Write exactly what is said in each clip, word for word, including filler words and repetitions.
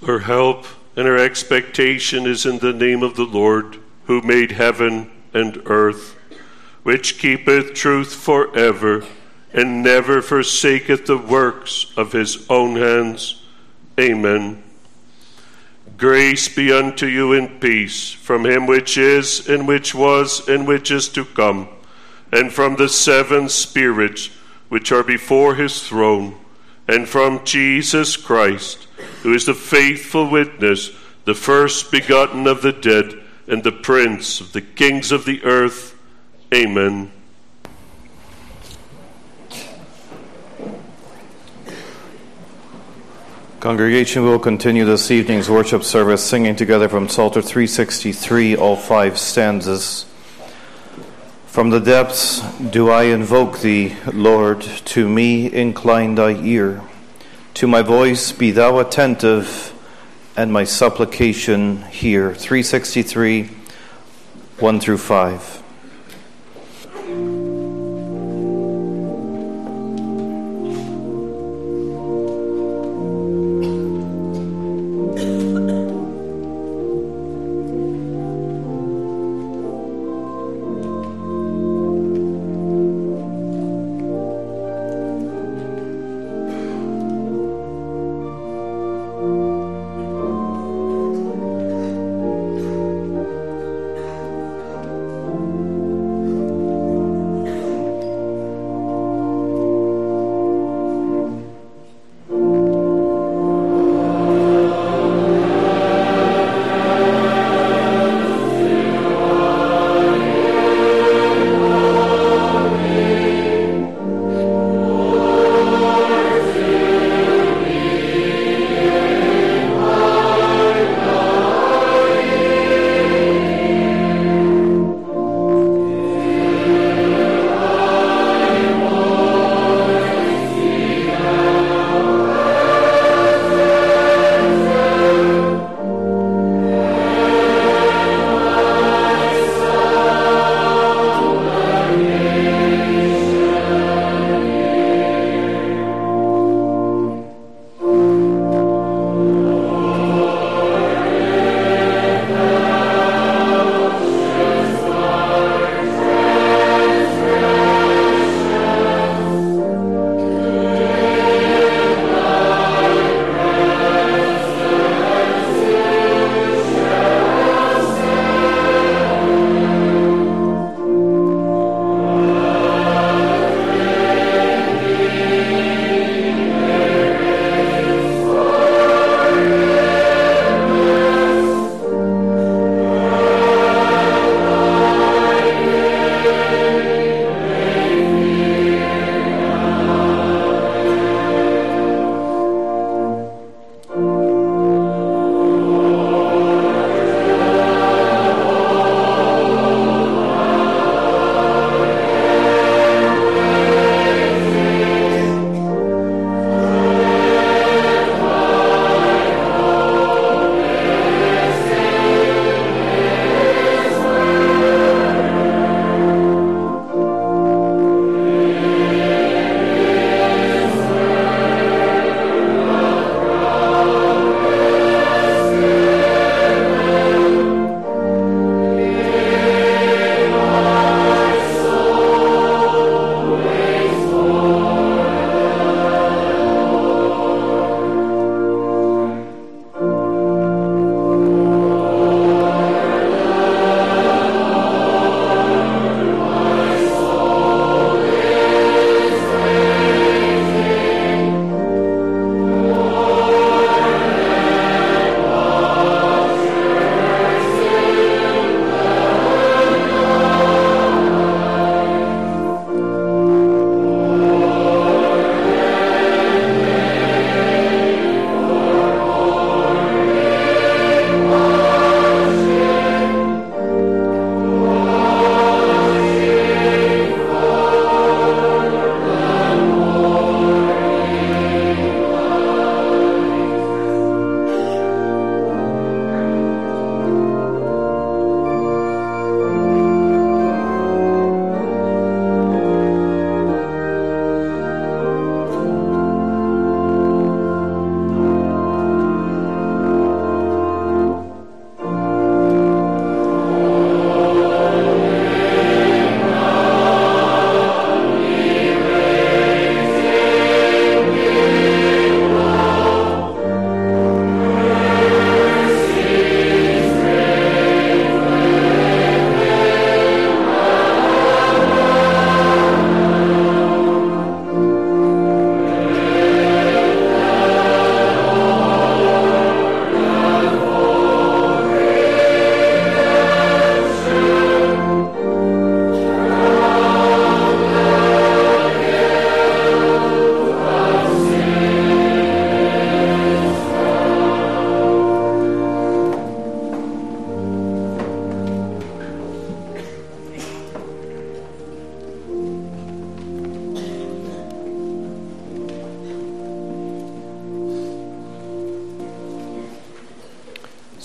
Our help and our expectation is in the name of the Lord, who made heaven and earth, which keepeth truth forever, and never forsaketh the works of his own hands. Amen. Grace be unto you and peace, from him which is, and which was, and which is to come, and from the seven spirits which are before his throne, and from Jesus Christ, who is the faithful witness, the first begotten of the dead, and the prince of the kings of the earth. Amen. Congregation will continue this evening's worship service singing together from Psalter three sixty-three, all five stanzas. From the depths do I invoke thee, Lord, to me incline thy ear. To my voice be thou attentive, and my supplication hear. three sixty-three, one through five. Thank you.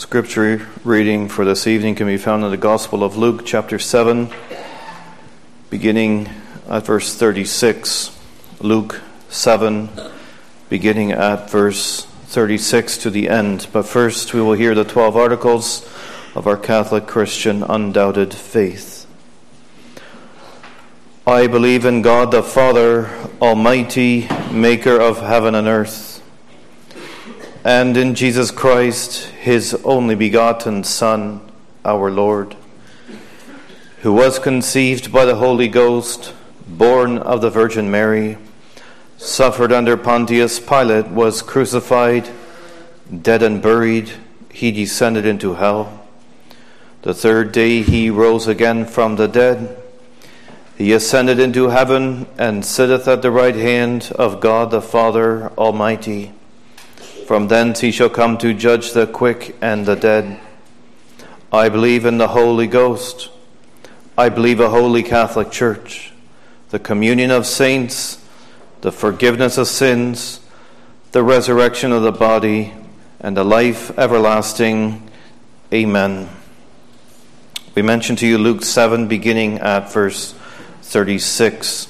Scripture reading for this evening can be found in the Gospel of Luke, chapter seven, beginning at verse thirty-six. Luke seven, beginning at verse thirty-six to the end. But first we will hear the twelve articles of our Catholic Christian undoubted faith. I believe in God the Father, Almighty, maker of heaven and earth, and in Jesus Christ, his only begotten Son, our Lord, who was conceived by the Holy Ghost, born of the Virgin Mary, suffered under Pontius Pilate, was crucified, dead and buried, he descended into hell. The third day he rose again from the dead. He ascended into heaven and sitteth at the right hand of God the Father Almighty. From thence he shall come to judge the quick and the dead. I believe in the Holy Ghost. I believe a holy Catholic Church, the communion of saints, the forgiveness of sins, the resurrection of the body, and the life everlasting. Amen. We mention to you Luke seven, beginning at verse thirty-six.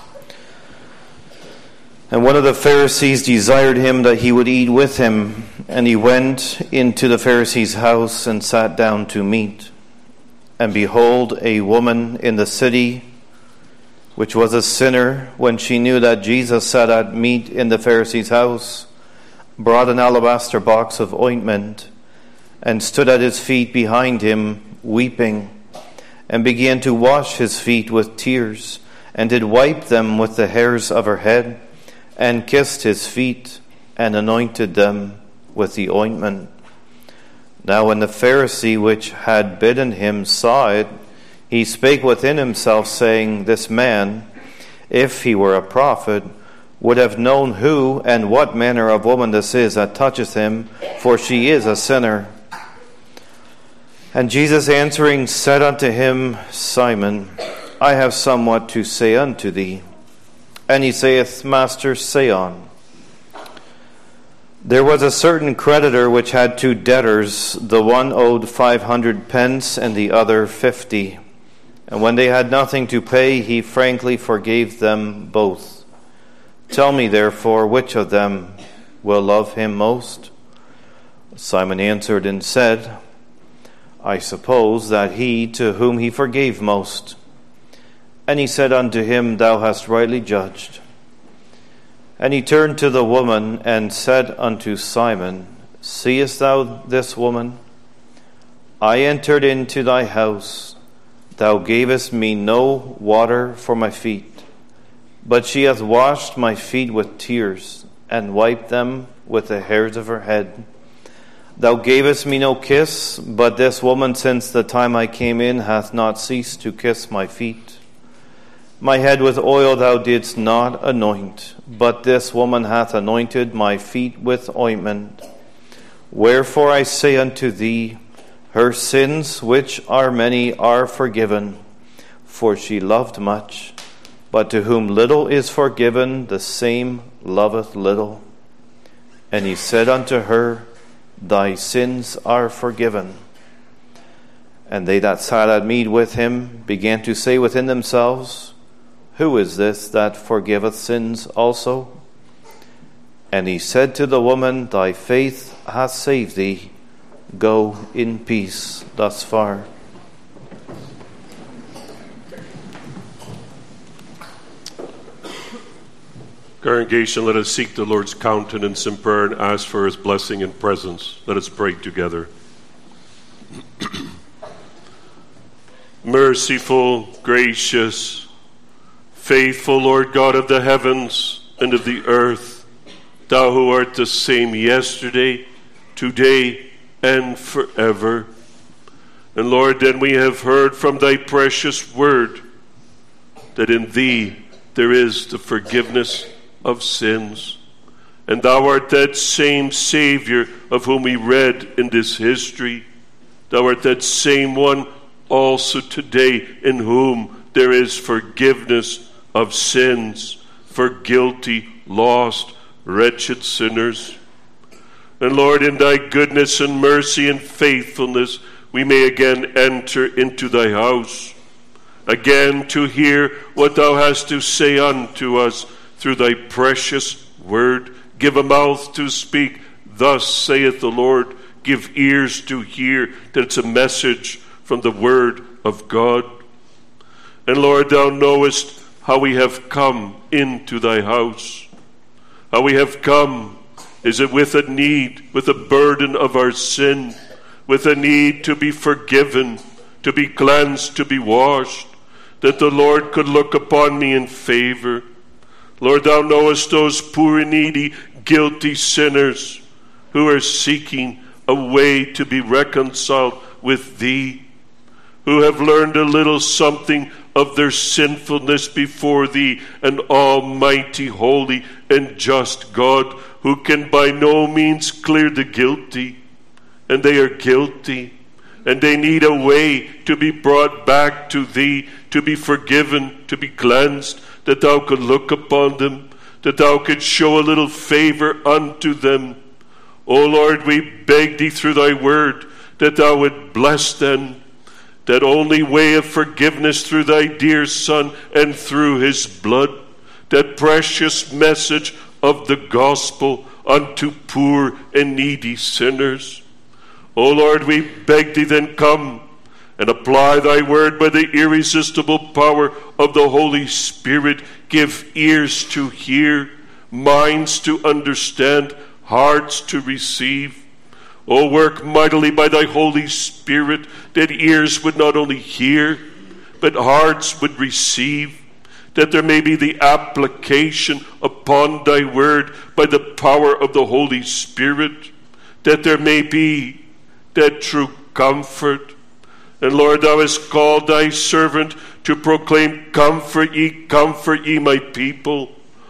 And one of the Pharisees desired him that he would eat with him, and he went into the Pharisee's house and sat down to meat. And behold, a woman in the city, which was a sinner, when she knew that Jesus sat at meat in the Pharisee's house, brought an alabaster box of ointment, and stood at his feet behind him, weeping, and began to wash his feet with tears, and did wipe them with the hairs of her head, and kissed his feet, and anointed them with the ointment. Now when the Pharisee which had bidden him saw it, he spake within himself, saying, This man, if he were a prophet, would have known who and what manner of woman this is that toucheth him, for she is a sinner. And Jesus answering said unto him, Simon, I have somewhat to say unto thee. And he saith, Master, say on. There was a certain creditor which had two debtors. The one owed five hundred pence, and the other fifty. And when they had nothing to pay, he frankly forgave them both. Tell me, therefore, which of them will love him most? Simon answered and said, I suppose that he to whom he forgave most. And he said unto him, Thou hast rightly judged. And he turned to the woman and said unto Simon, Seest thou this woman? I entered into thy house. Thou gavest me no water for my feet, but she hath washed my feet with tears, and wiped them with the hairs of her head. Thou gavest me no kiss, but this woman since the time I came in hath not ceased to kiss my feet. My head with oil thou didst not anoint, but this woman hath anointed my feet with ointment. Wherefore I say unto thee, her sins, which are many, are forgiven, for she loved much. But to whom little is forgiven, the same loveth little. And he said unto her, Thy sins are forgiven. And they that sat at meat with him began to say within themselves, Who is this that forgiveth sins also? And he said to the woman, Thy faith hath saved thee. Go in peace. Thus far. Congregation, let us seek the Lord's countenance in prayer and ask for his blessing and presence. Let us pray together. Merciful, gracious, faithful Lord God of the heavens and of the earth, thou who art the same yesterday, today, and forever. And Lord, then we have heard from thy precious word that in thee there is the forgiveness of sins. And thou art that same Savior of whom we read in this history. Thou art that same one also today in whom there is forgiveness of sins for guilty, lost, wretched sinners. And Lord, in thy goodness and mercy and faithfulness, we may again enter into thy house, again to hear what thou hast to say unto us through thy precious word. Give a mouth to speak, thus saith the Lord. Give ears to hear, that it's a message from the word of God. And Lord, thou knowest how we have come into thy house, how we have come. Is it with a need, with a burden of our sin, with a need to be forgiven, to be cleansed, to be washed, that the Lord could look upon me in favor? Lord, thou knowest those poor, needy, guilty sinners who are seeking a way to be reconciled with thee, who have learned a little something of their sinfulness before thee, an almighty, holy, and just God, who can by no means clear the guilty. And they are guilty, and they need a way to be brought back to thee, to be forgiven, to be cleansed, that thou could look upon them, that thou could show a little favor unto them. O Lord, we beg thee through thy word that thou would bless them, that only way of forgiveness through thy dear Son and through his blood, that precious message of the gospel unto poor and needy sinners. O Lord, we beg thee then, come and apply thy word by the irresistible power of the Holy Spirit. Give ears to hear, minds to understand, hearts to receive. O work mightily by thy Holy Spirit, that ears would not only hear, but hearts would receive, that there may be the application upon thy word by the power of the Holy Spirit, that there may be that true comfort. And Lord, thou hast called thy servant to proclaim, comfort ye, comfort ye my people.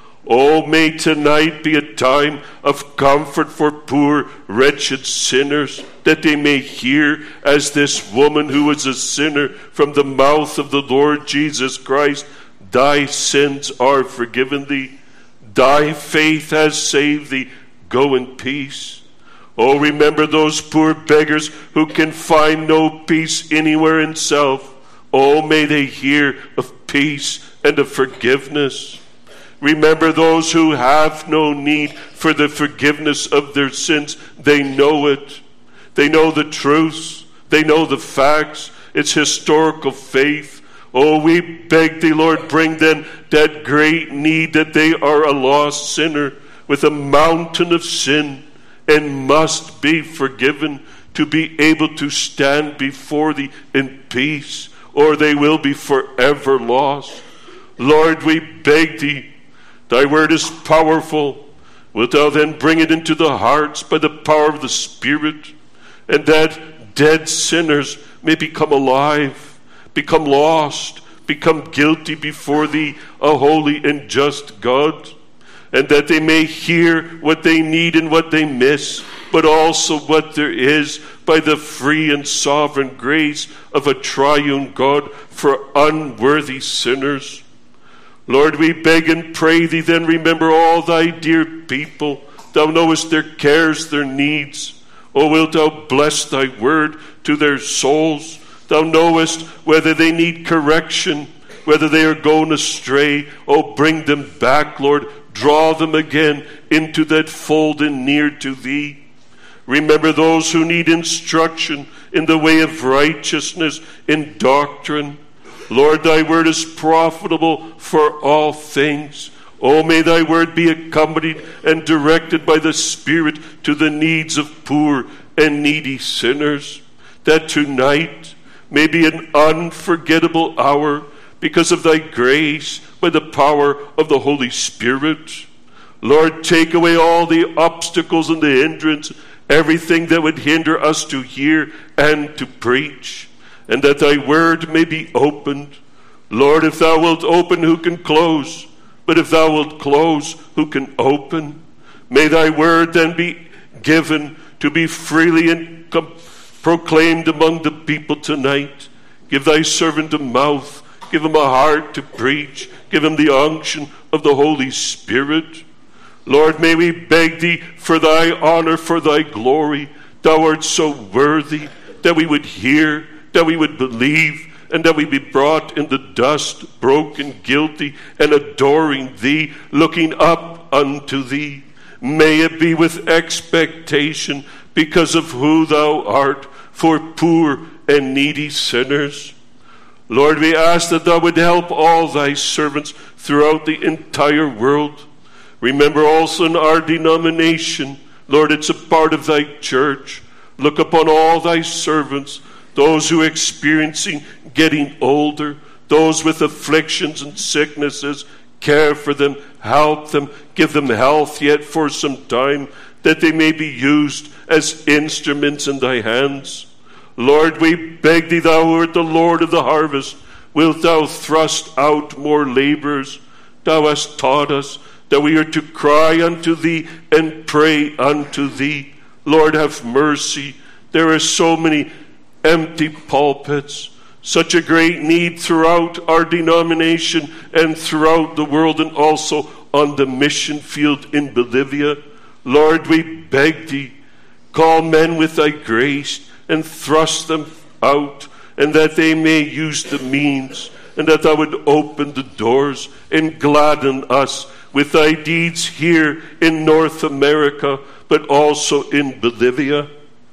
Oh, may tonight be a time of comfort for poor, wretched sinners, that they may hear, as this woman who was a sinner, from the mouth of the Lord Jesus Christ, thy sins are forgiven thee. Thy faith has saved thee. Go in peace. Oh, remember those poor beggars who can find no peace anywhere in self. Oh, may they hear of peace and of forgiveness. Remember those who have no need for the forgiveness of their sins. They know it. They know the truths. They know the facts. It's historical faith. Oh, we beg thee, Lord, bring them that great need, that they are a lost sinner with a mountain of sin and must be forgiven, to be able to stand before thee in peace, or they will be forever lost. Lord, we beg thee, thy word is powerful. Wilt thou then bring it into the hearts by the power of the Spirit, and that dead sinners may become alive, become lost, become guilty before thee, a holy and just God, and that they may hear what they need and what they miss, but also what there is by the free and sovereign grace of a triune God for unworthy sinners. Lord, we beg and pray thee then, remember all thy dear people. Thou knowest their cares, their needs. O wilt thou bless thy word to their souls. Thou knowest whether they need correction, whether they are going astray. Oh, bring them back, Lord. Draw them again into that fold and near to thee. Remember those who need instruction in the way of righteousness, in doctrine. Lord, thy word is profitable for all things. Oh, may thy word be accompanied and directed by the Spirit to the needs of poor and needy sinners, that tonight may be an unforgettable hour because of thy grace, by the power of the Holy Spirit. Lord, take away all the obstacles and the hindrance, everything that would hinder us to hear and to preach, and that thy word may be opened. Lord, if thou wilt open, who can close? But if thou wilt close, who can open? May thy word then be given to be freely and com- proclaimed among the people tonight. Give thy servant a mouth. Give him a heart to preach. Give him the unction of the Holy Spirit. Lord, may we beg thee for thy honor, for thy glory. Thou art so worthy that we would hear, that we would believe, and that we be brought in the dust, broken, guilty, and adoring thee, looking up unto thee. May it be with expectation because of who thou art for poor and needy sinners. Lord, we ask that thou would help all thy servants throughout the entire world. Remember also in our denomination, Lord, it's a part of thy church. Look upon all thy servants, those who are experiencing getting older, those with afflictions and sicknesses. Care for them, help them, give them health yet for some time, that they may be used as instruments in thy hands. Lord, we beg thee, thou art the Lord of the harvest, wilt thou thrust out more laborers? Thou hast taught us that we are to cry unto thee and pray unto thee. Lord, have mercy. There are so many empty pulpits, such a great need throughout our denomination and throughout the world, and also on the mission field in Bolivia. Lord, we beg thee, call men with thy grace and thrust them out, and that they may use the means, and that thou would open the doors and gladden us with thy deeds here in North America, but also in Bolivia.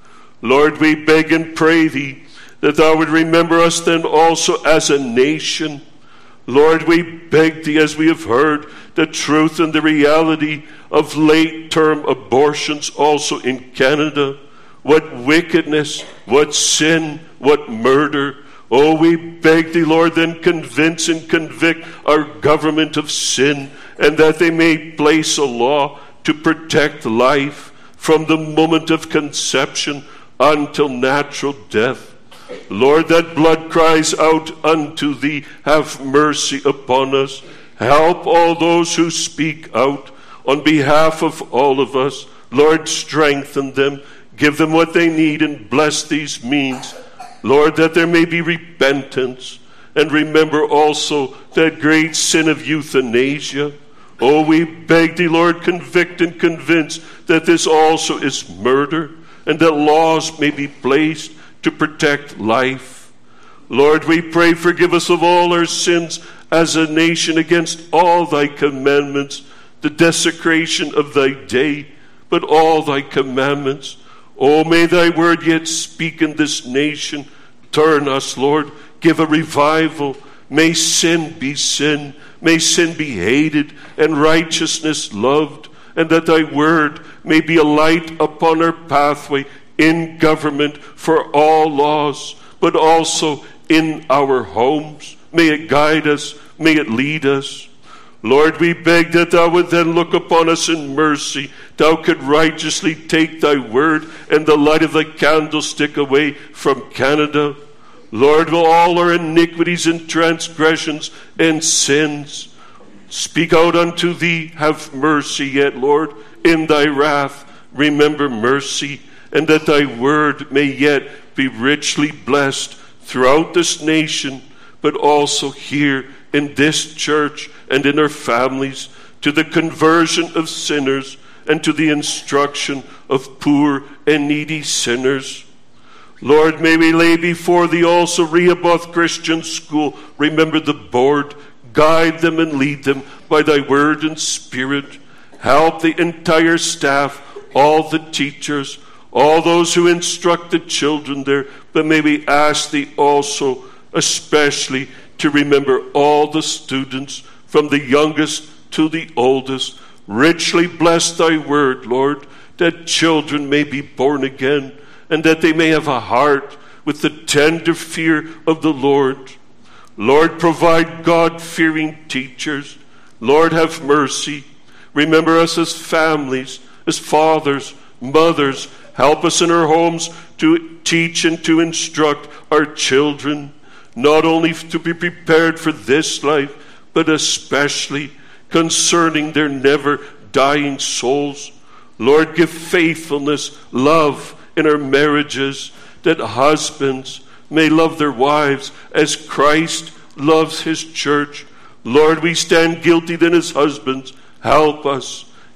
Lord, we beg and pray thee that thou would remember us then also as a nation. Lord, we beg thee, as we have heard the truth and the reality of late-term abortions also in Canada. What wickedness, what sin, what murder. Oh, we beg thee, Lord, then convince and convict our government of sin, and that they may place a law to protect life from the moment of conception until natural death. Lord, that blood cries out unto thee. Have mercy upon us. Help all those who speak out on behalf of all of us. Lord, strengthen them. Give them what they need and bless these means. Lord, that there may be repentance. And remember also that great sin of euthanasia. Oh, we beg thee, Lord, convict and convince that this also is murder, and that laws may be placed to protect life. Lord, we pray, forgive us of all our sins as a nation against all thy commandments, the desecration of thy day, but all thy commandments. Oh, may thy word yet speak in this nation. Turn us, Lord. Give a revival. May sin be sin. May sin be hated and righteousness loved, and that thy word may be a light upon our pathway in government for all laws, but also in our homes. May it guide us. May it lead us. Lord, we beg that thou would then look upon us in mercy. Thou could righteously take thy word and the light of thy candlestick away from Canada. Lord, will all our iniquities and transgressions and sins speak out unto thee. Have mercy yet, Lord, in thy wrath. Remember mercy, and that thy word may yet be richly blessed throughout this nation, but also here in this church and in our families, to the conversion of sinners and to the instruction of poor and needy sinners. Lord, may we lay before thee also Rehoboth Christian School. Remember the board. Guide them and lead them by thy word and spirit. Help the entire staff, all the teachers, all those who instruct the children there. But may we ask thee also especially to remember all the students, from the youngest to the oldest. Richly bless thy word, Lord, that children may be born again, and that they may have a heart with the tender fear of the Lord. Lord, provide God-fearing teachers. Lord, have mercy. Remember us as families, as fathers, mothers. Help us in our homes to teach and to instruct our children, not only to be prepared for this life, but especially concerning their never-dying souls. Lord, give faithfulness, love in our marriages, that husbands may love their wives as Christ loves his church. Lord, we stand guilty then as husbands. Help us.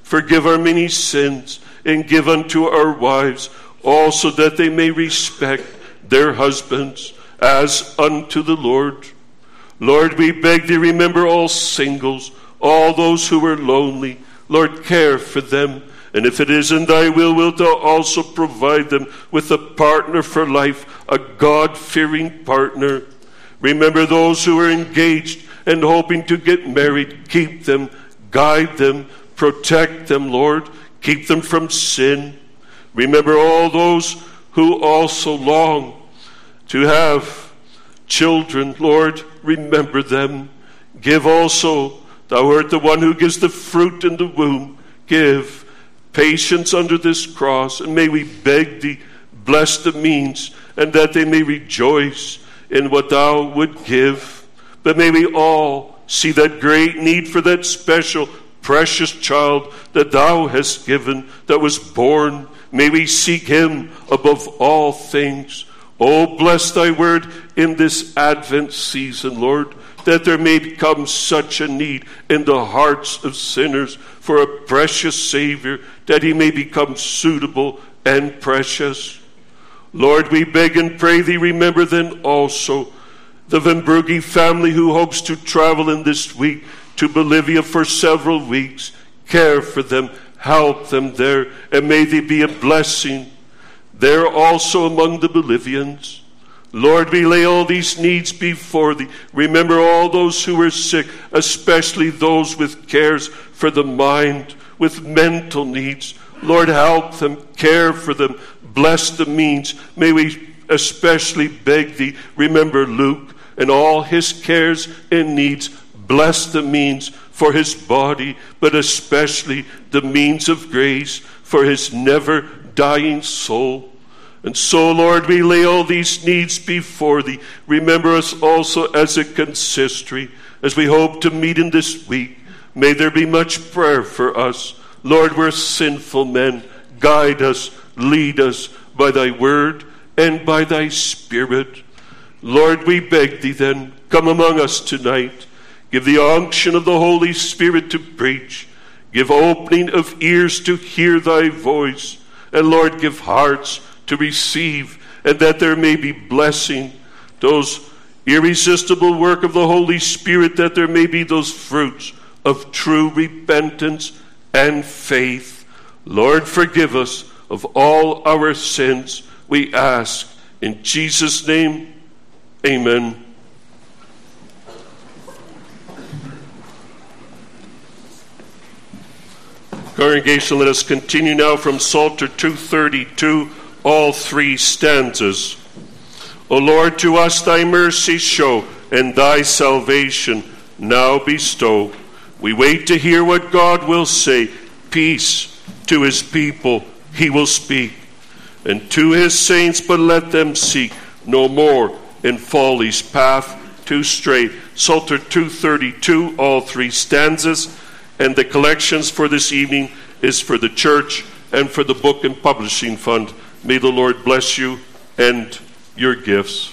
Forgive our many sins, and give unto our wives also that they may respect their husbands as unto the Lord. Lord, we beg thee, remember all singles, all those who are lonely. Lord, care for them. And if it is in thy will, wilt thou also provide them with a partner for life, a God-fearing partner. Remember those who are engaged and hoping to get married. Keep them, guide them, protect them, Lord. Keep them from sin. Remember all those who also long to have children, Lord. Remember them. Give also, thou art the one who gives the fruit in the womb. Give patience under this cross, and may we beg thee, bless the means, and that they may rejoice in what thou would give. But may we all see that great need for that special, precious child that thou hast given, that was born. May we seek him above all things. Oh, bless thy word in this Advent season, Lord, that there may become such a need in the hearts of sinners for a precious Savior, that he may become suitable and precious. Lord, we beg and pray thee, remember then also the Van Brugge family who hopes to travel in this week to Bolivia for several weeks. Care for them, help them there, and may they be a blessing there also among the Bolivians. Lord, we lay all these needs before thee. Remember all those who are sick, especially those with cares for the mind, with mental needs. Lord, help them, care for them, bless the means. May we especially beg thee, remember Luke and all his cares and needs. Bless the means for his body, but especially the means of grace for his never-dying soul. And so, Lord, we lay all these needs before thee. Remember us also as a consistory, as we hope to meet in this week. May there be much prayer for us. Lord, we're sinful men. Guide us, lead us by thy word and by thy Spirit. Lord, we beg thee then, come among us tonight. Give the unction of the Holy Spirit to preach. Give opening of ears to hear thy voice. And Lord, give hearts to receive, and that there may be blessing, those irresistible work of the Holy Spirit, that there may be those fruits of true repentance and faith. Lord, forgive us of all our sins, we ask. In Jesus' name, amen. Congregation, let us continue now from Psalter two thirty-two, all three stanzas. O Lord, to us thy mercy show, and thy salvation now bestow. We wait to hear what God will say. Peace to his people he will speak, and to his saints, but let them seek no more in folly's path to stray. Psalter two thirty-two, all three stanzas, and the collections for this evening is for the church and for the Book and Publishing Fund. May the Lord bless you and your gifts.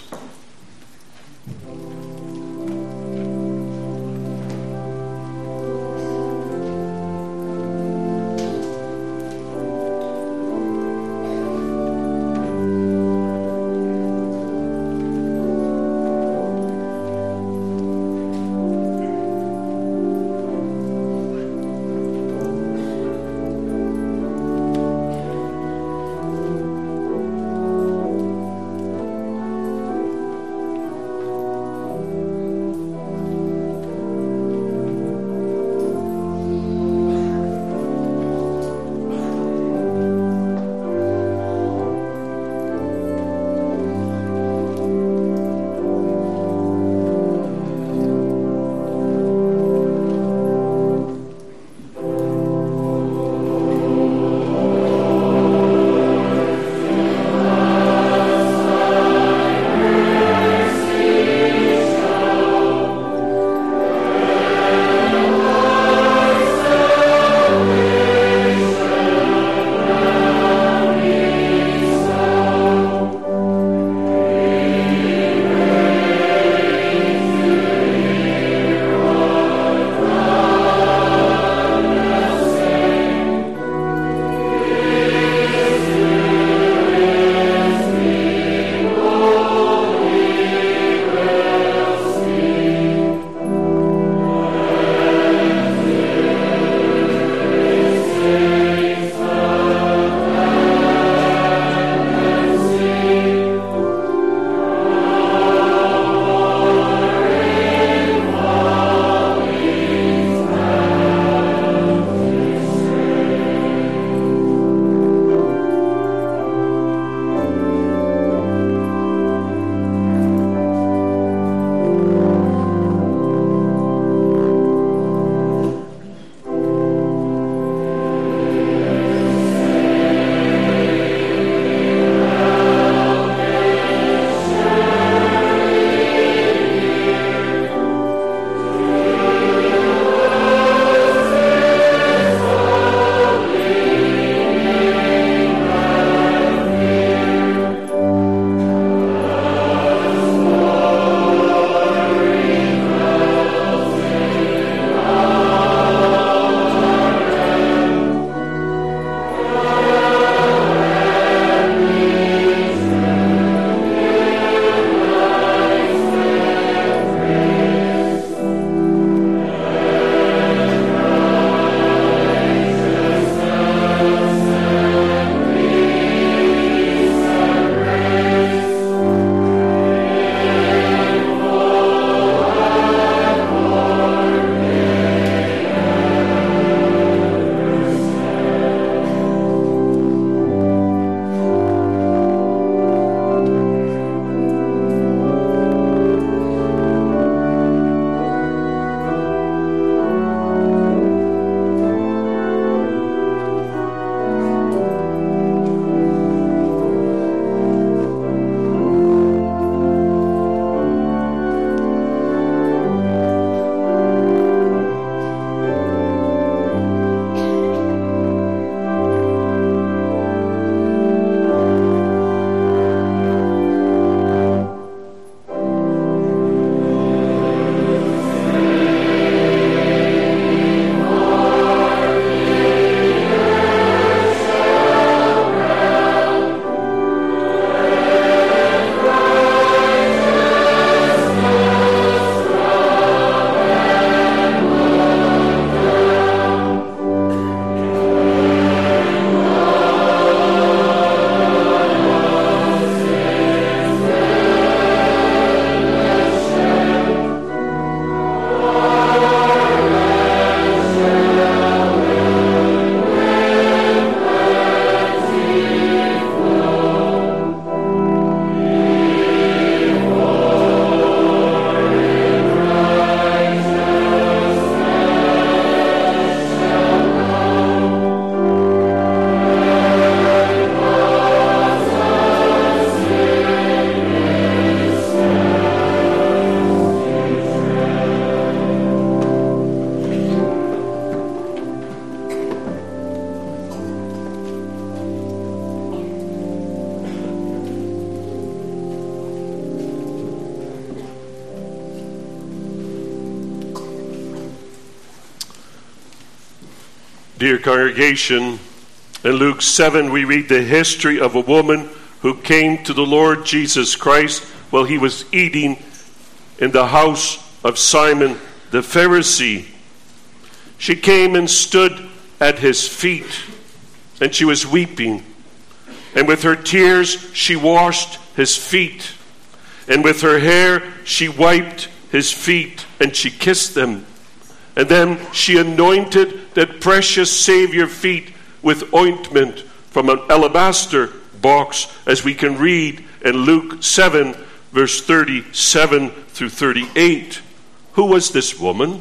Dear congregation, in Luke seven we read the history of a woman who came to the Lord Jesus Christ while he was eating in the house of Simon the Pharisee. She came and stood at his feet, and she was weeping. And with her tears she washed his feet. And with her hair she wiped his feet, and she kissed them. And then she anointed that precious Savior feet with ointment from an alabaster box, as we can read in Luke seven, verse thirty-seven through thirty-eight. Who was this woman?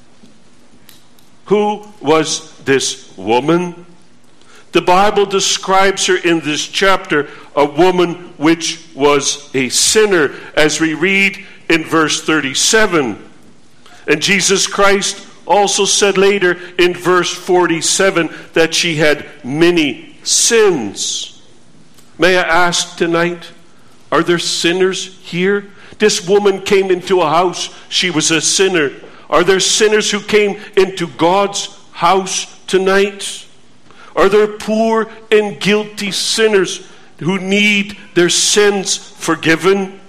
Who was this woman? The Bible describes her in this chapter, a woman which was a sinner, as we read in verse thirty-seven. And Jesus Christ also said later in verse forty-seven that she had many sins. May I ask tonight, are there sinners here? This woman came into a house. She was a sinner. Are there sinners who came into God's house tonight? Are there poor and guilty sinners who need their sins forgiven?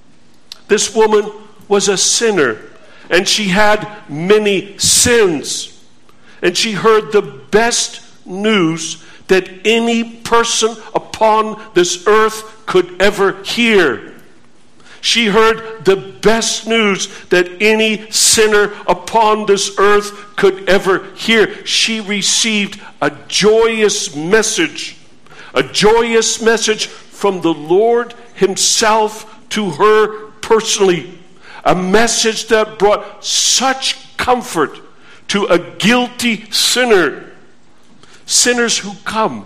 This woman was a sinner, and she had many sins. And she heard the best news that any person upon this earth could ever hear. She heard the best news that any sinner upon this earth could ever hear. She received a joyous message, a joyous message from the Lord himself to her personally. A message that brought such comfort to a guilty sinner. Sinners who come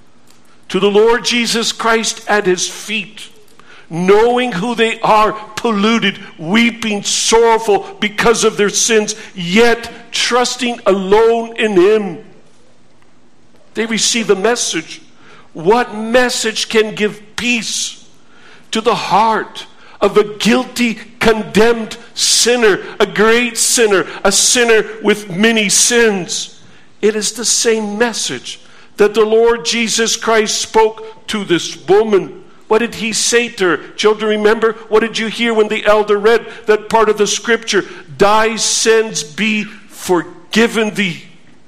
to the Lord Jesus Christ at his feet, knowing who they are, polluted, weeping, sorrowful because of their sins, yet trusting alone in him. They receive a message. What message can give peace to the heart of a guilty, condemned sinner, a great sinner, a sinner with many sins? It is the same message that the Lord Jesus Christ spoke to this woman. What did he say to her? Children, remember, what did you hear when the elder read that part of the scripture? Thy sins be forgiven thee.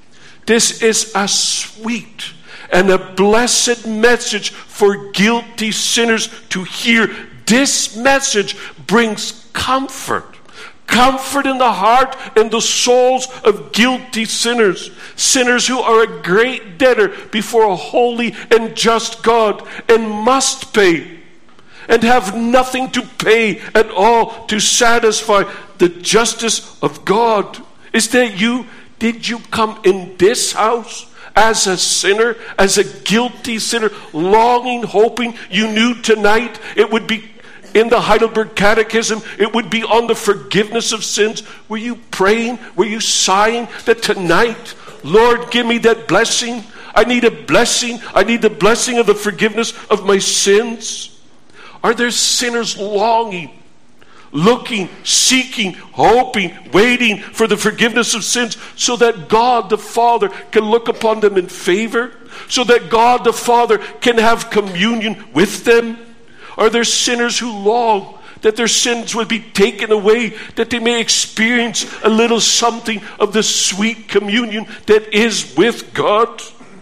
This is a sweet and a blessed message for guilty sinners to hear. This message brings comfort. Comfort in the heart and the souls of guilty sinners. Sinners who are a great debtor before a holy and just God and must pay and have nothing to pay at all to satisfy the justice of God. Is that you? Did you come in this house as a sinner, as a guilty sinner, longing, hoping you knew tonight it would be in the Heidelberg Catechism, it would be on the forgiveness of sins? Were you praying? Were you sighing that tonight, Lord, give me that blessing? I need a blessing. I need the blessing of the forgiveness of my sins. Are there sinners longing, looking, seeking, hoping, waiting for the forgiveness of sins so that God the Father can look upon them in favor? So that God the Father can have communion with them? Are there sinners who long that their sins would be taken away, that they may experience a little something of the sweet communion that is with God?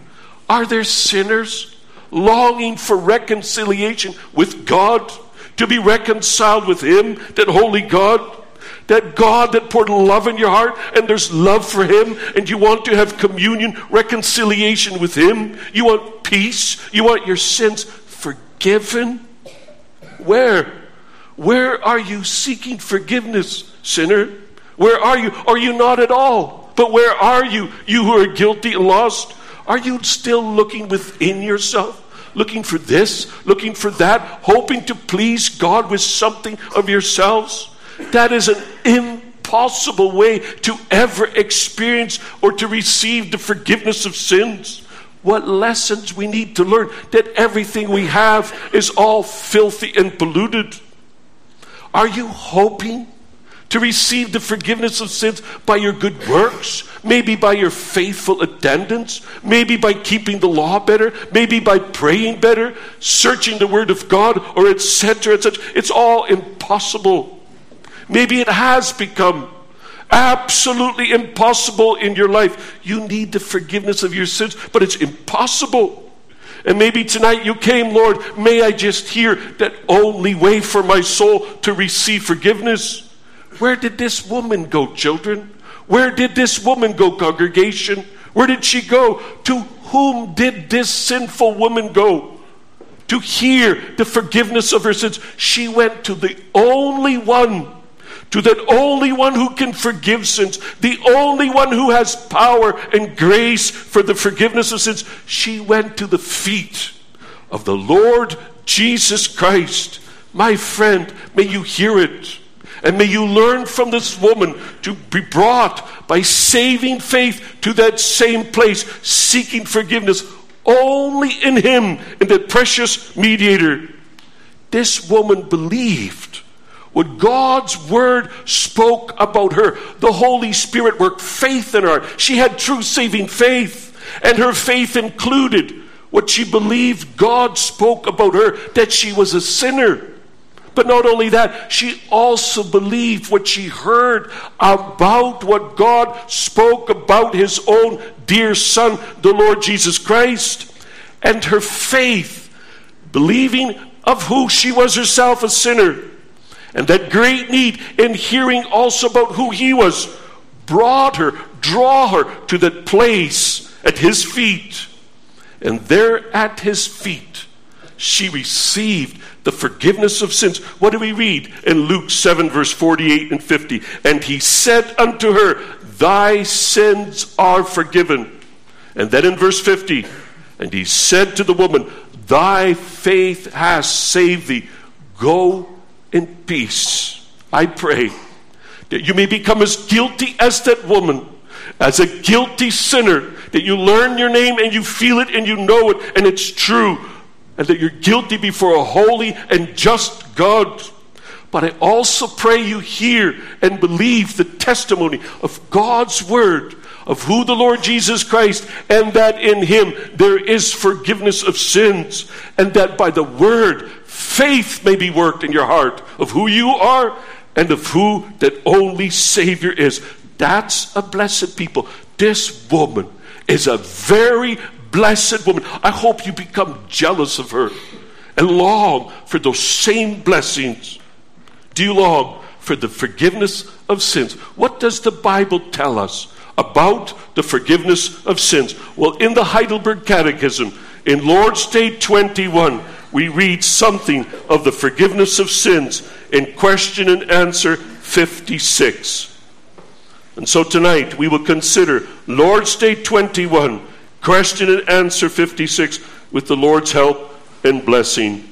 Are there sinners longing for reconciliation with God, to be reconciled with him, that holy God, that God that poured love in your heart, and there's love for him, and you want to have communion, reconciliation with him? You want peace? You want your sins forgiven? Where? Where are you seeking forgiveness, sinner? Where are you? Are you not at all? But where are you, you who are guilty and lost? Are you still looking within yourself? Looking for this, looking for that, hoping to please God with something of yourselves? That is an impossible way to ever experience or to receive the forgiveness of sins. What lessons we need to learn, that everything we have is all filthy and polluted. Are you hoping to receive the forgiveness of sins by your good works, maybe by your faithful attendance, maybe by keeping the law better, maybe by praying better, searching the Word of God, or et cetera, et cetera. It's all impossible. Maybe it has become absolutely impossible in your life. You need the forgiveness of your sins, but it's impossible. And maybe tonight you came, Lord, may I just hear that only way for my soul to receive forgiveness. Where did this woman go, children? Where did this woman go, congregation? Where did she go? To whom did this sinful woman go? To hear the forgiveness of her sins. She went to the only one, to that only one who can forgive sins, the only one who has power and grace for the forgiveness of sins. She went to the feet of the Lord Jesus Christ. My friend, may you hear it. And may you learn from this woman to be brought by saving faith to that same place, seeking forgiveness only in Him, in the precious mediator. This woman believed what God's Word spoke about her. The Holy Spirit worked faith in her. She had true saving faith, and her faith included what she believed God spoke about her, that she was a sinner. But not only that, she also believed what she heard about what God spoke about His own dear Son, the Lord Jesus Christ. And her faith, believing of who she was herself, a sinner, and that great need in hearing also about who He was, brought her, draw her to that place at His feet. And there at His feet, she received the forgiveness of sins. What do we read in Luke seven, verse forty-eight and fifty? And He said unto her, thy sins are forgiven. And then in verse fifty, and He said to the woman, thy faith has saved thee. Go in peace. I pray that you may become as guilty as that woman, as a guilty sinner, that you learn your name and you feel it and you know it and it's true, and that you're guilty before a holy and just God. But I also pray you hear and believe the testimony of God's Word, of who the Lord Jesus Christ, and that in Him there is forgiveness of sins, and that by the Word faith may be worked in your heart of who you are and of who that only Savior is. That's a blessed people. This woman is a very blessed woman. I hope you become jealous of her and long for those same blessings. Do you long for the forgiveness of sins? What does the Bible tell us about the forgiveness of sins? Well, in the Heidelberg Catechism, in Lord's Day twenty-one, we read something of the forgiveness of sins in question and answer fifty-six. And so tonight we will consider Lord's Day twenty-one, question and answer fifty-six, with the Lord's help and blessing.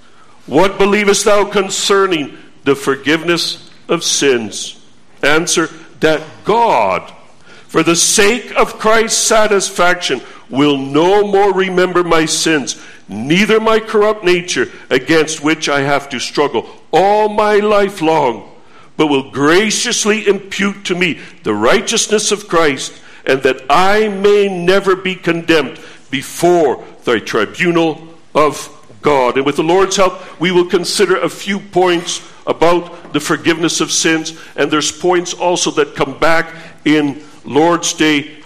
What believest thou concerning the forgiveness of sins? Answer, that God, for the sake of Christ's satisfaction, will no more remember my sins, neither my corrupt nature, against which I have to struggle all my life long, but will graciously impute to me the righteousness of Christ, and that I may never be condemned before thy tribunal of God. And with the Lord's help, we will consider a few points about the forgiveness of sins, and there's points also that come back in Lord's Day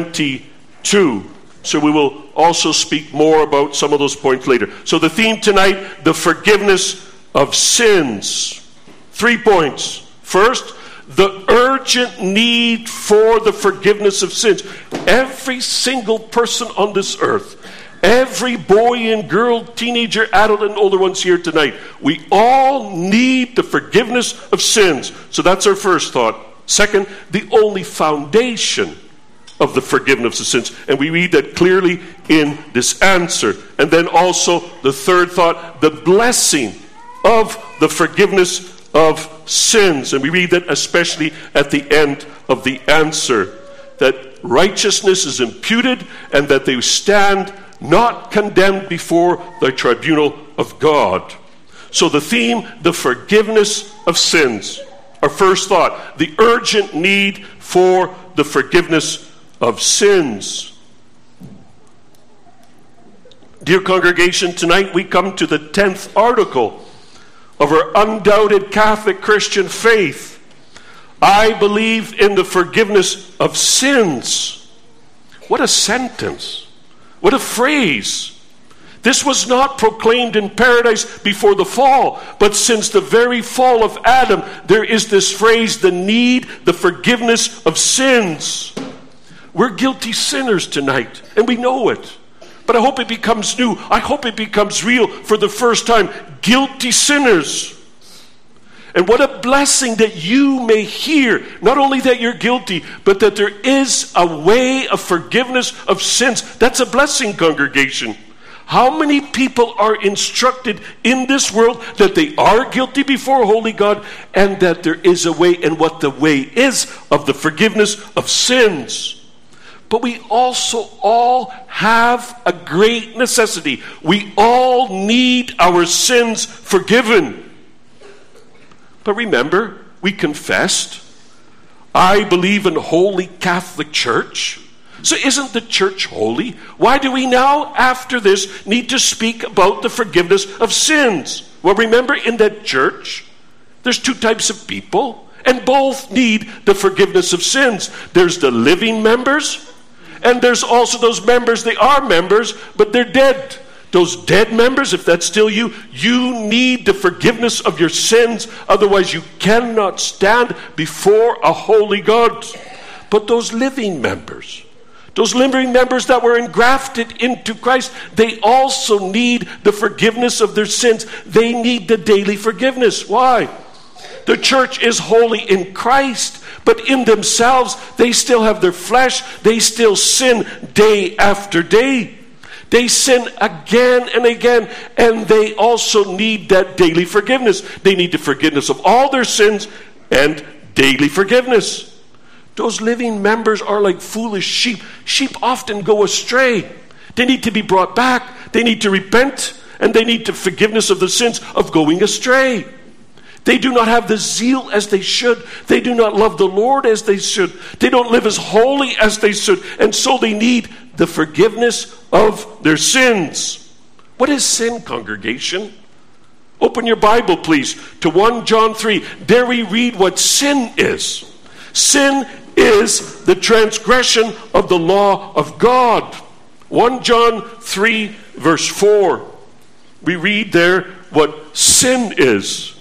twenty-two. So we will also speak more about some of those points later. So the theme tonight, the forgiveness of sins. Three points. First, the urgent need for the forgiveness of sins. Every single person on this earth, every boy and girl, teenager, adult, and older ones here tonight, we all need the forgiveness of sins. So that's our first thought. Second, the only foundation of the forgiveness of sins. And we read that clearly in this answer. And then also the third thought, the blessing of the forgiveness of sins. And we read that especially at the end of the answer, that righteousness is imputed and that they stand not condemned before the tribunal of God. So the theme, the forgiveness of sins. Our first thought, the urgent need for the forgiveness of sins. Dear congregation, tonight we come to the tenth article of our undoubted Catholic Christian faith. I believe in the forgiveness of sins. What a sentence. What a phrase. This was not proclaimed in paradise before the fall, but since the very fall of Adam, there is this phrase, the need, the forgiveness of sins. We're guilty sinners tonight, and we know it. But I hope it becomes new. I hope it becomes real for the first time. Guilty sinners. And what a blessing that you may hear, not only that you're guilty, but that there is a way of forgiveness of sins. That's a blessing, congregation. How many people are instructed in this world that they are guilty before holy God and that there is a way, and what the way is of the forgiveness of sins? But we also all have a great necessity. We all need our sins forgiven. But remember, we confessed, I believe in Holy Catholic Church. So isn't the church holy? Why do we now, after this, need to speak about the forgiveness of sins? Well, remember, in that church, there's two types of people, and both need the forgiveness of sins. There's the living members, and there's also those members, they are members, but they're dead. Those dead members, if that's still you, you need the forgiveness of your sins. Otherwise, you cannot stand before a holy God. But those living members, those living members that were engrafted into Christ, they also need the forgiveness of their sins. They need the daily forgiveness. Why? The church is holy in Christ, but in themselves, they still have their flesh. They still sin day after day. They sin again and again, and they also need that daily forgiveness. They need the forgiveness of all their sins and daily forgiveness. Those living members are like foolish sheep. Sheep often go astray. They need to be brought back. They need to repent, and they need the forgiveness of the sins of going astray. They do not have the zeal as they should. They do not love the Lord as they should. They don't live as holy as they should. And so they need the forgiveness of their sins. What is sin, congregation? Open your Bible, please, to First John three. There we read what sin is. Sin is the transgression of the law of God. First John three, verse four. We read there what sin is.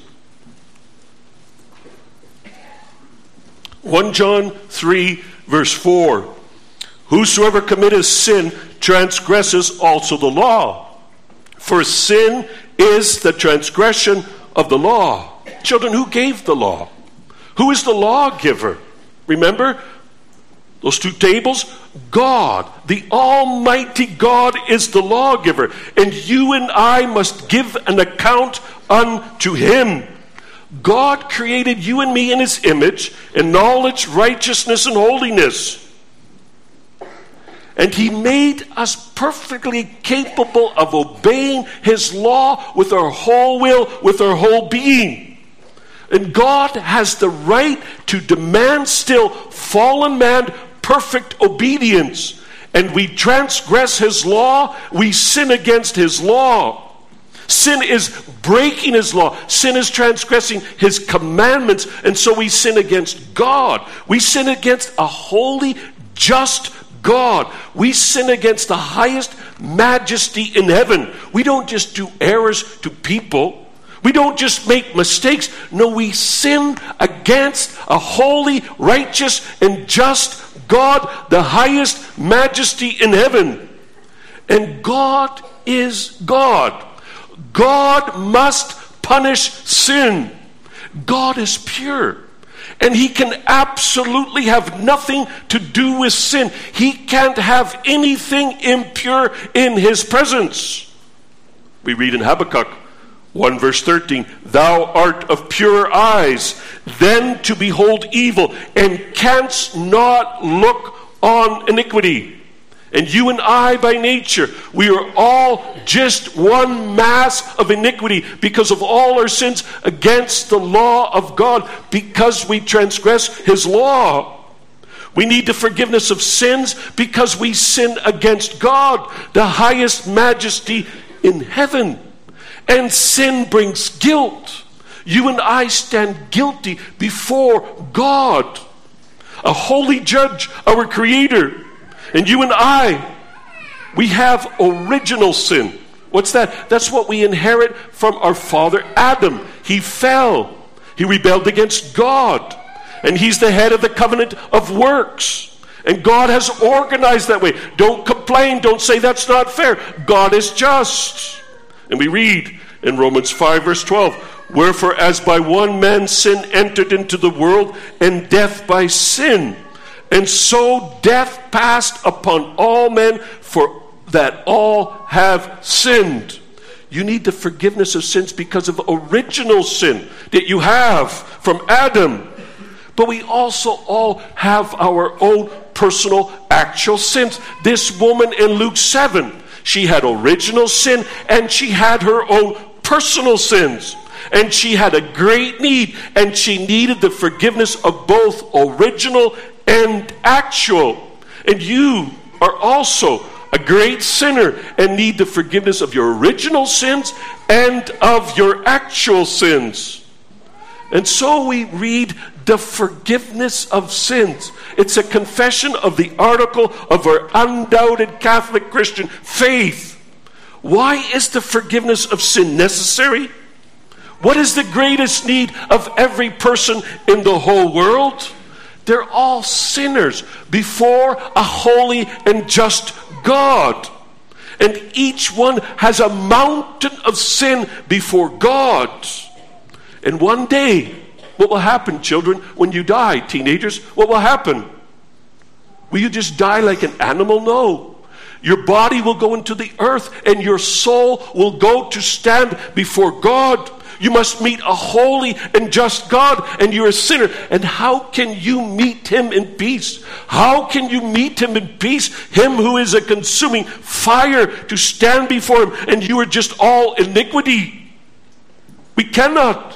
First John three, verse four. Whosoever committeth sin transgresses also the law. For sin is the transgression of the law. Children, who gave the law? Who is the lawgiver? Remember those two tables? God, the Almighty God, is the lawgiver. And you and I must give an account unto Him. God created you and me in His image, in knowledge, righteousness, and holiness. And He made us perfectly capable of obeying His law with our whole will, with our whole being. And God has the right to demand still fallen man perfect obedience. And we transgress His law, we sin against His law. Sin is breaking His law. Sin is transgressing His commandments. And so we sin against God. We sin against a holy, just God. We sin against the highest majesty in heaven. We don't just do errors to people. We don't just make mistakes. No, we sin against a holy, righteous, and just God, the highest majesty in heaven. And God is God. God must punish sin. God is pure. And He can absolutely have nothing to do with sin. He can't have anything impure in His presence. We read in Habakkuk one verse thirteen, Thou art of pure eyes, then to behold evil, and canst not look on iniquity. And you and I, by nature, we are all just one mass of iniquity because of all our sins against the law of God, because we transgress his law. We need the forgiveness of sins because we sin against God, the highest majesty in heaven. And sin brings guilt. You and I stand guilty before God, a holy judge, our creator. And you and I, we have original sin. What's that? That's what we inherit from our father Adam. He fell. He rebelled against God. And he's the head of the covenant of works. And God has organized that way. Don't complain. Don't say that's not fair. God is just. And we read in Romans five verse twelve, wherefore as by one man sin entered into the world, and death by sin. And so death passed upon all men, for that all have sinned. You need the forgiveness of sins because of original sin that you have from Adam. But we also all have our own personal, actual sins. This woman in Luke seven, she had original sin and she had her own personal sins. And she had a great need, and she needed the forgiveness of both original and actual. And you are also a great sinner and need the forgiveness of your original sins and of your actual sins. And so we read the forgiveness of sins. It's a confession of the article of our undoubted Catholic Christian faith. Why is the forgiveness of sin necessary? What is the greatest need of every person in the whole world? They're all sinners before a holy and just God. And each one has a mountain of sin before God. And one day, what will happen, children, when you die, teenagers? What will happen? Will you just die like an animal? No. Your body will go into the earth, and your soul will go to stand before God. You must meet a holy and just God, and you're a sinner. And how can you meet him in peace? How can you meet him in peace? Him who is a consuming fire, to stand before him, and you are just all iniquity. We cannot.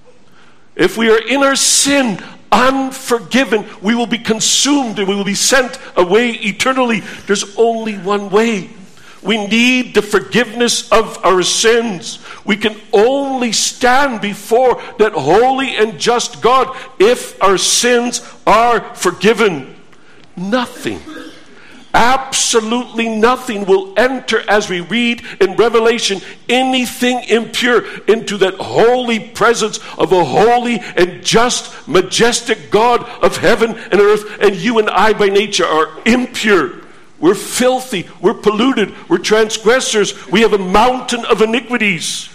If we are in our sin, unforgiven, we will be consumed and we will be sent away eternally. There's only one way. We need the forgiveness of our sins. We can only stand before that holy and just God if our sins are forgiven. Nothing, absolutely nothing will enter, as we read in Revelation, anything impure into that holy presence of a holy and just, majestic God of heaven and earth. And you and I by nature are impure. We're filthy, we're polluted, we're transgressors, we have a mountain of iniquities.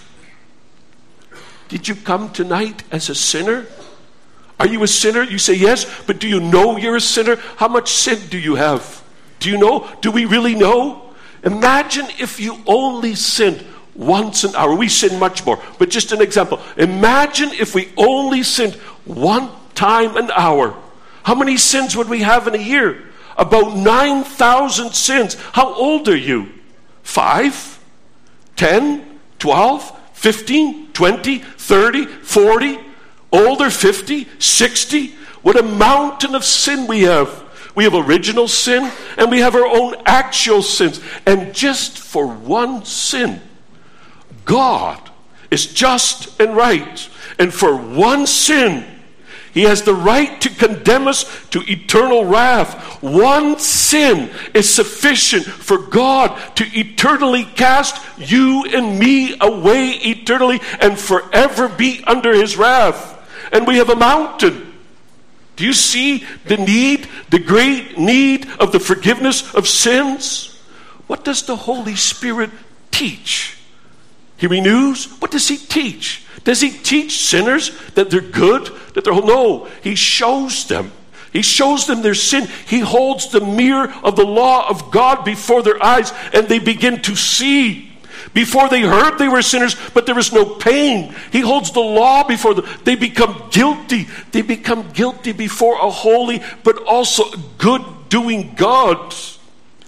Did you come tonight as a sinner? Are you a sinner? You say yes, but do you know you're a sinner? How much sin do you have? Do you know? Do we really know? Imagine if you only sinned once an hour. We sin much more, but just an example. Imagine if we only sinned one time an hour. How many sins would we have in a year? About nine thousand sins. How old are you? Five? Ten? Twelve? Fifteen? Twenty? Thirty? Forty? Older? Fifty? Sixty? What a mountain of sin we have. We have original sin and we have our own actual sins. And just for one sin, God is just and right. And for one sin, he has the right to condemn us to eternal wrath. One sin is sufficient for God to eternally cast you and me away eternally and forever be under his wrath. And we have a mountain. Do you see the need, the great need of the forgiveness of sins? What does the Holy Spirit teach? He renews. What does he teach? Does he teach sinners that they're good? That they're no. He shows them. He shows them their sin. He holds the mirror of the law of God before their eyes, and they begin to see. Before they heard they were sinners, but there was no pain. He holds the law before them. They become guilty. They become guilty before a holy but also good doing God.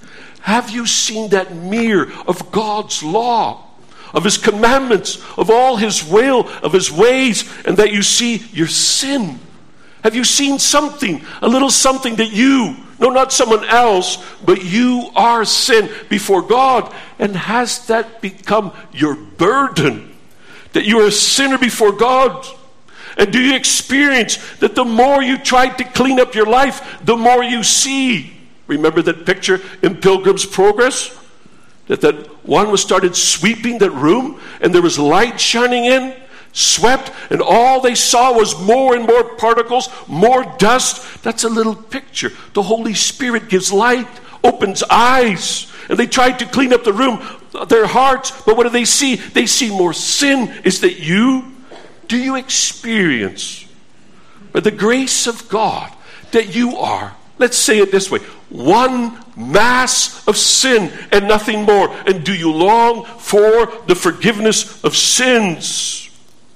Have you seen that mirror of God's law, of his commandments, of all his will, of his ways, and that you see your sin? Have you seen something, a little something that you, no, not someone else, but you are sin before God? And has that become your burden? That you are a sinner before God? And do you experience that the more you try to clean up your life, the more you see? Remember that picture in Pilgrim's Progress? That that one was started sweeping that room, and there was light shining in, swept, and all they saw was more and more particles, more dust. That's a little picture. The Holy Spirit gives light, opens eyes, and they tried to clean up the room, their hearts, but what do they see? They see more sin. Is that you? Do you experience, by the grace of God, that you are, let's say it this way, one mass of sin and nothing more? And do you long for the forgiveness of sins?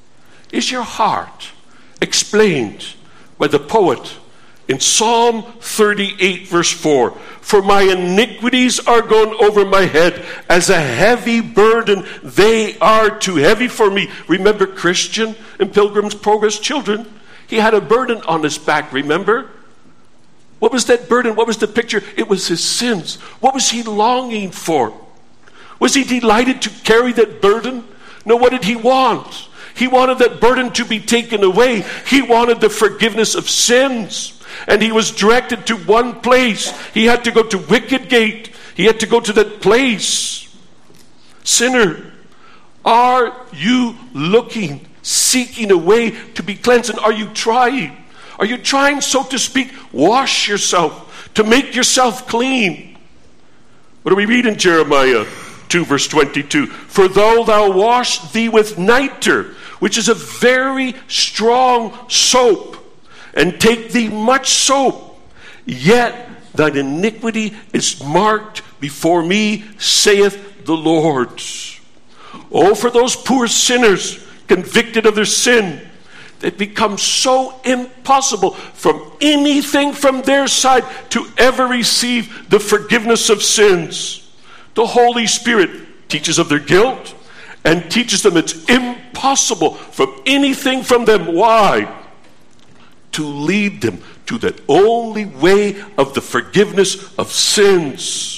Is your heart explained by the poet in Psalm thirty-eight verse four? For my iniquities are gone over my head, as a heavy burden they are too heavy for me. Remember Christian in Pilgrim's Progress, children? He had a burden on his back, remember? What was that burden? What was the picture? It was his sins. What was he longing for? Was he delighted to carry that burden? No, what did he want? He wanted that burden to be taken away. He wanted the forgiveness of sins. And he was directed to one place. He had to go to Wicket Gate. He had to go to that place. Sinner, are you looking, seeking a way to be cleansed? And are you trying? Are you trying, so to speak, wash yourself, to make yourself clean? What do we read in Jeremiah two verse twenty-two? For though thou wash thee with nitre, which is a very strong soap, and take thee much soap, yet thine iniquity is marked before me, saith the Lord. Oh, for those poor sinners convicted of their sin, it becomes so impossible from anything from their side to ever receive the forgiveness of sins. The Holy Spirit teaches of their guilt and teaches them it's impossible from anything from them. Why? To lead them to that only way of the forgiveness of sins.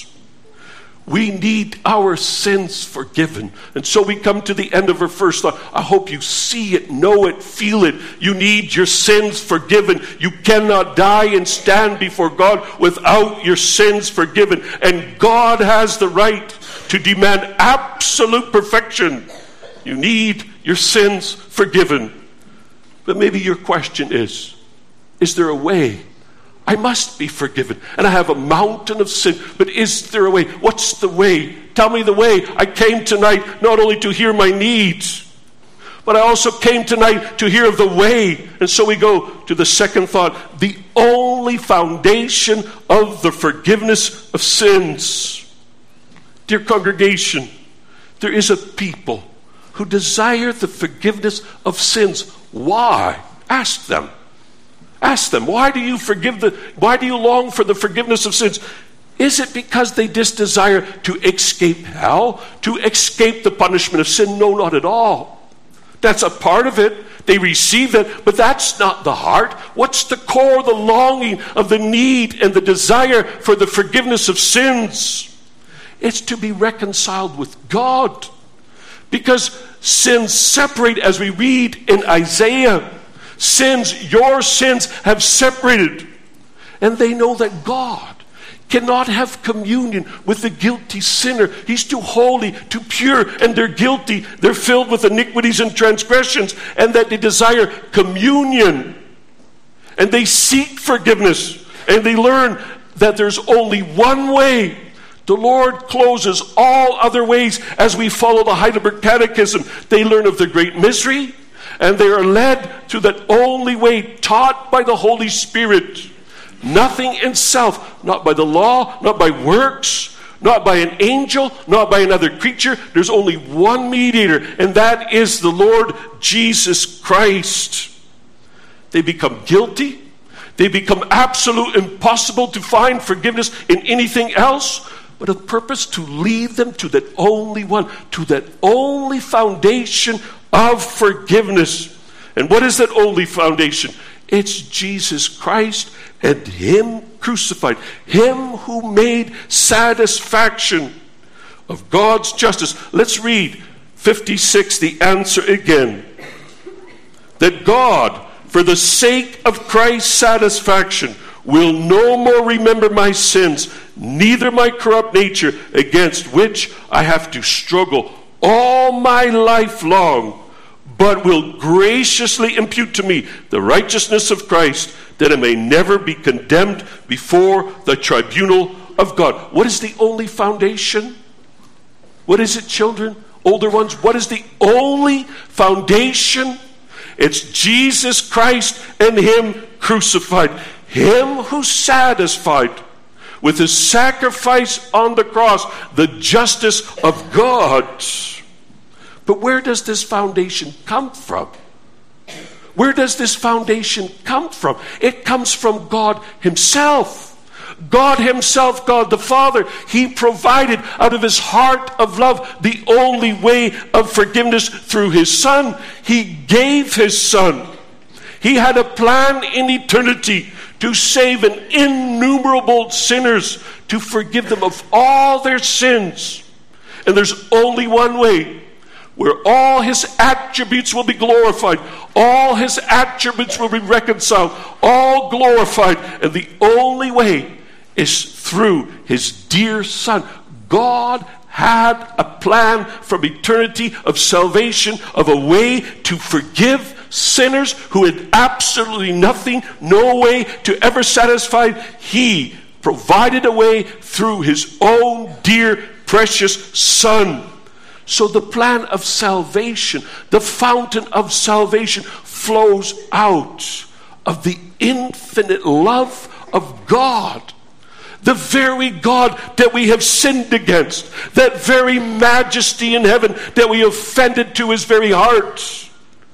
We need our sins forgiven. And so we come to the end of our first thought. I hope you see it, know it, feel it. You need your sins forgiven. You cannot die and stand before God without your sins forgiven. And God has the right to demand absolute perfection. You need your sins forgiven. But maybe your question is, is there a way? I must be forgiven. And I have a mountain of sin. But is there a way? What's the way? Tell me the way. I came tonight not only to hear my needs, but I also came tonight to hear of the way. And so we go to the second thought. The only foundation of the forgiveness of sins. Dear congregation, there is a people who desire the forgiveness of sins. Why? Ask them. Ask them, why do you forgive the, why do you long for the forgiveness of sins? Is it because they just desire to escape hell, to escape the punishment of sin? No, not at all. That's a part of it. They receive it, but that's not the heart. What's the core, the longing of the need and the desire for the forgiveness of sins? It's to be reconciled with God. Because sins separate, as we read in Isaiah. Sins, your sins have separated. And they know that God cannot have communion with the guilty sinner. He's too holy, too pure, and they're guilty. They're filled with iniquities and transgressions, and that they desire communion. And they seek forgiveness, and they learn that there's only one way. The Lord closes all other ways as we follow the Heidelberg Catechism. They learn of the great misery, and they are led to that only way taught by the Holy Spirit. Nothing in self, not by the law, not by works, not by an angel, not by another creature. There's only one mediator, and that is the Lord Jesus Christ. They become guilty. They become absolute impossible to find forgiveness in anything else. but a purpose to lead them to that only one, to that only foundation of forgiveness. And what is that only foundation? It's Jesus Christ and Him crucified. Him who made satisfaction of God's justice. Let's read fifty-six, the answer again. That God, for the sake of Christ's satisfaction, will no more remember my sins, neither my corrupt nature, against which I have to struggle all my life long, but will graciously impute to me the righteousness of Christ, that I may never be condemned before the tribunal of God. What is the only foundation? What is it, children? Older ones, what is the only foundation? It's Jesus Christ and Him crucified. Him who satisfied with His sacrifice on the cross the justice of God. But where does this foundation come from? Where does this foundation come from? It comes from God Himself. God Himself, God the Father, He provided out of His heart of love the only way of forgiveness through His Son. He gave His Son. He had a plan in eternity to save an innumerable sinners, to forgive them of all their sins. And there's only one way where all His attributes will be glorified, all His attributes will be reconciled, all glorified, and the only way is through His dear Son. God had a plan from eternity of salvation, of a way to forgive sinners who had absolutely nothing, no way to ever satisfy. He provided a way through His own dear, precious Son. So the plan of salvation, the fountain of salvation, flows out of the infinite love of God. The very God that we have sinned against, that very majesty in heaven that we offended to His very heart.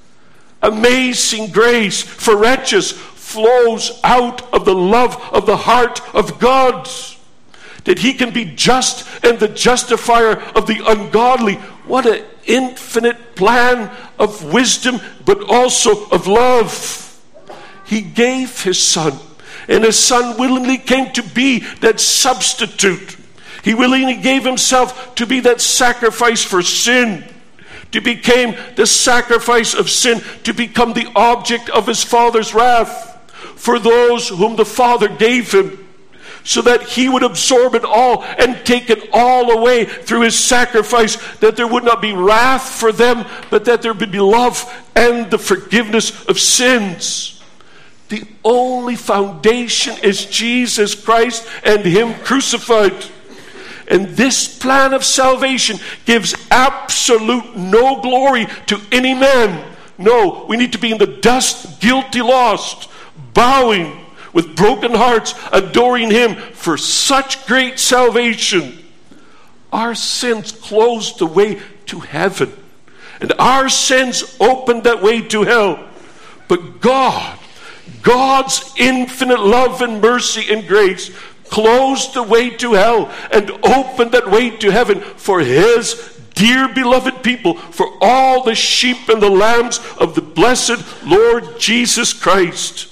Amazing grace for wretches flows out of the love of the heart of God. That He can be just and the justifier of the ungodly. What an infinite plan of wisdom, but also of love. He gave His Son, and His Son willingly came to be that substitute. He willingly gave Himself to be that sacrifice for sin, to become the sacrifice of sin, to become the object of His Father's wrath for those whom the Father gave Him, so that He would absorb it all and take it all away through His sacrifice, that there would not be wrath for them, but that there would be love and the forgiveness of sins. The only foundation is Jesus Christ and Him crucified. And this plan of salvation gives absolute no glory to any man. No, we need to be in the dust, guilty, lost, bowing with broken hearts, adoring Him for such great salvation. Our sins closed the way to heaven, and our sins opened that way to hell. But God, God's infinite love and mercy and grace closed the way to hell and opened that way to heaven for His dear beloved people, for all the sheep and the lambs of the blessed Lord Jesus Christ.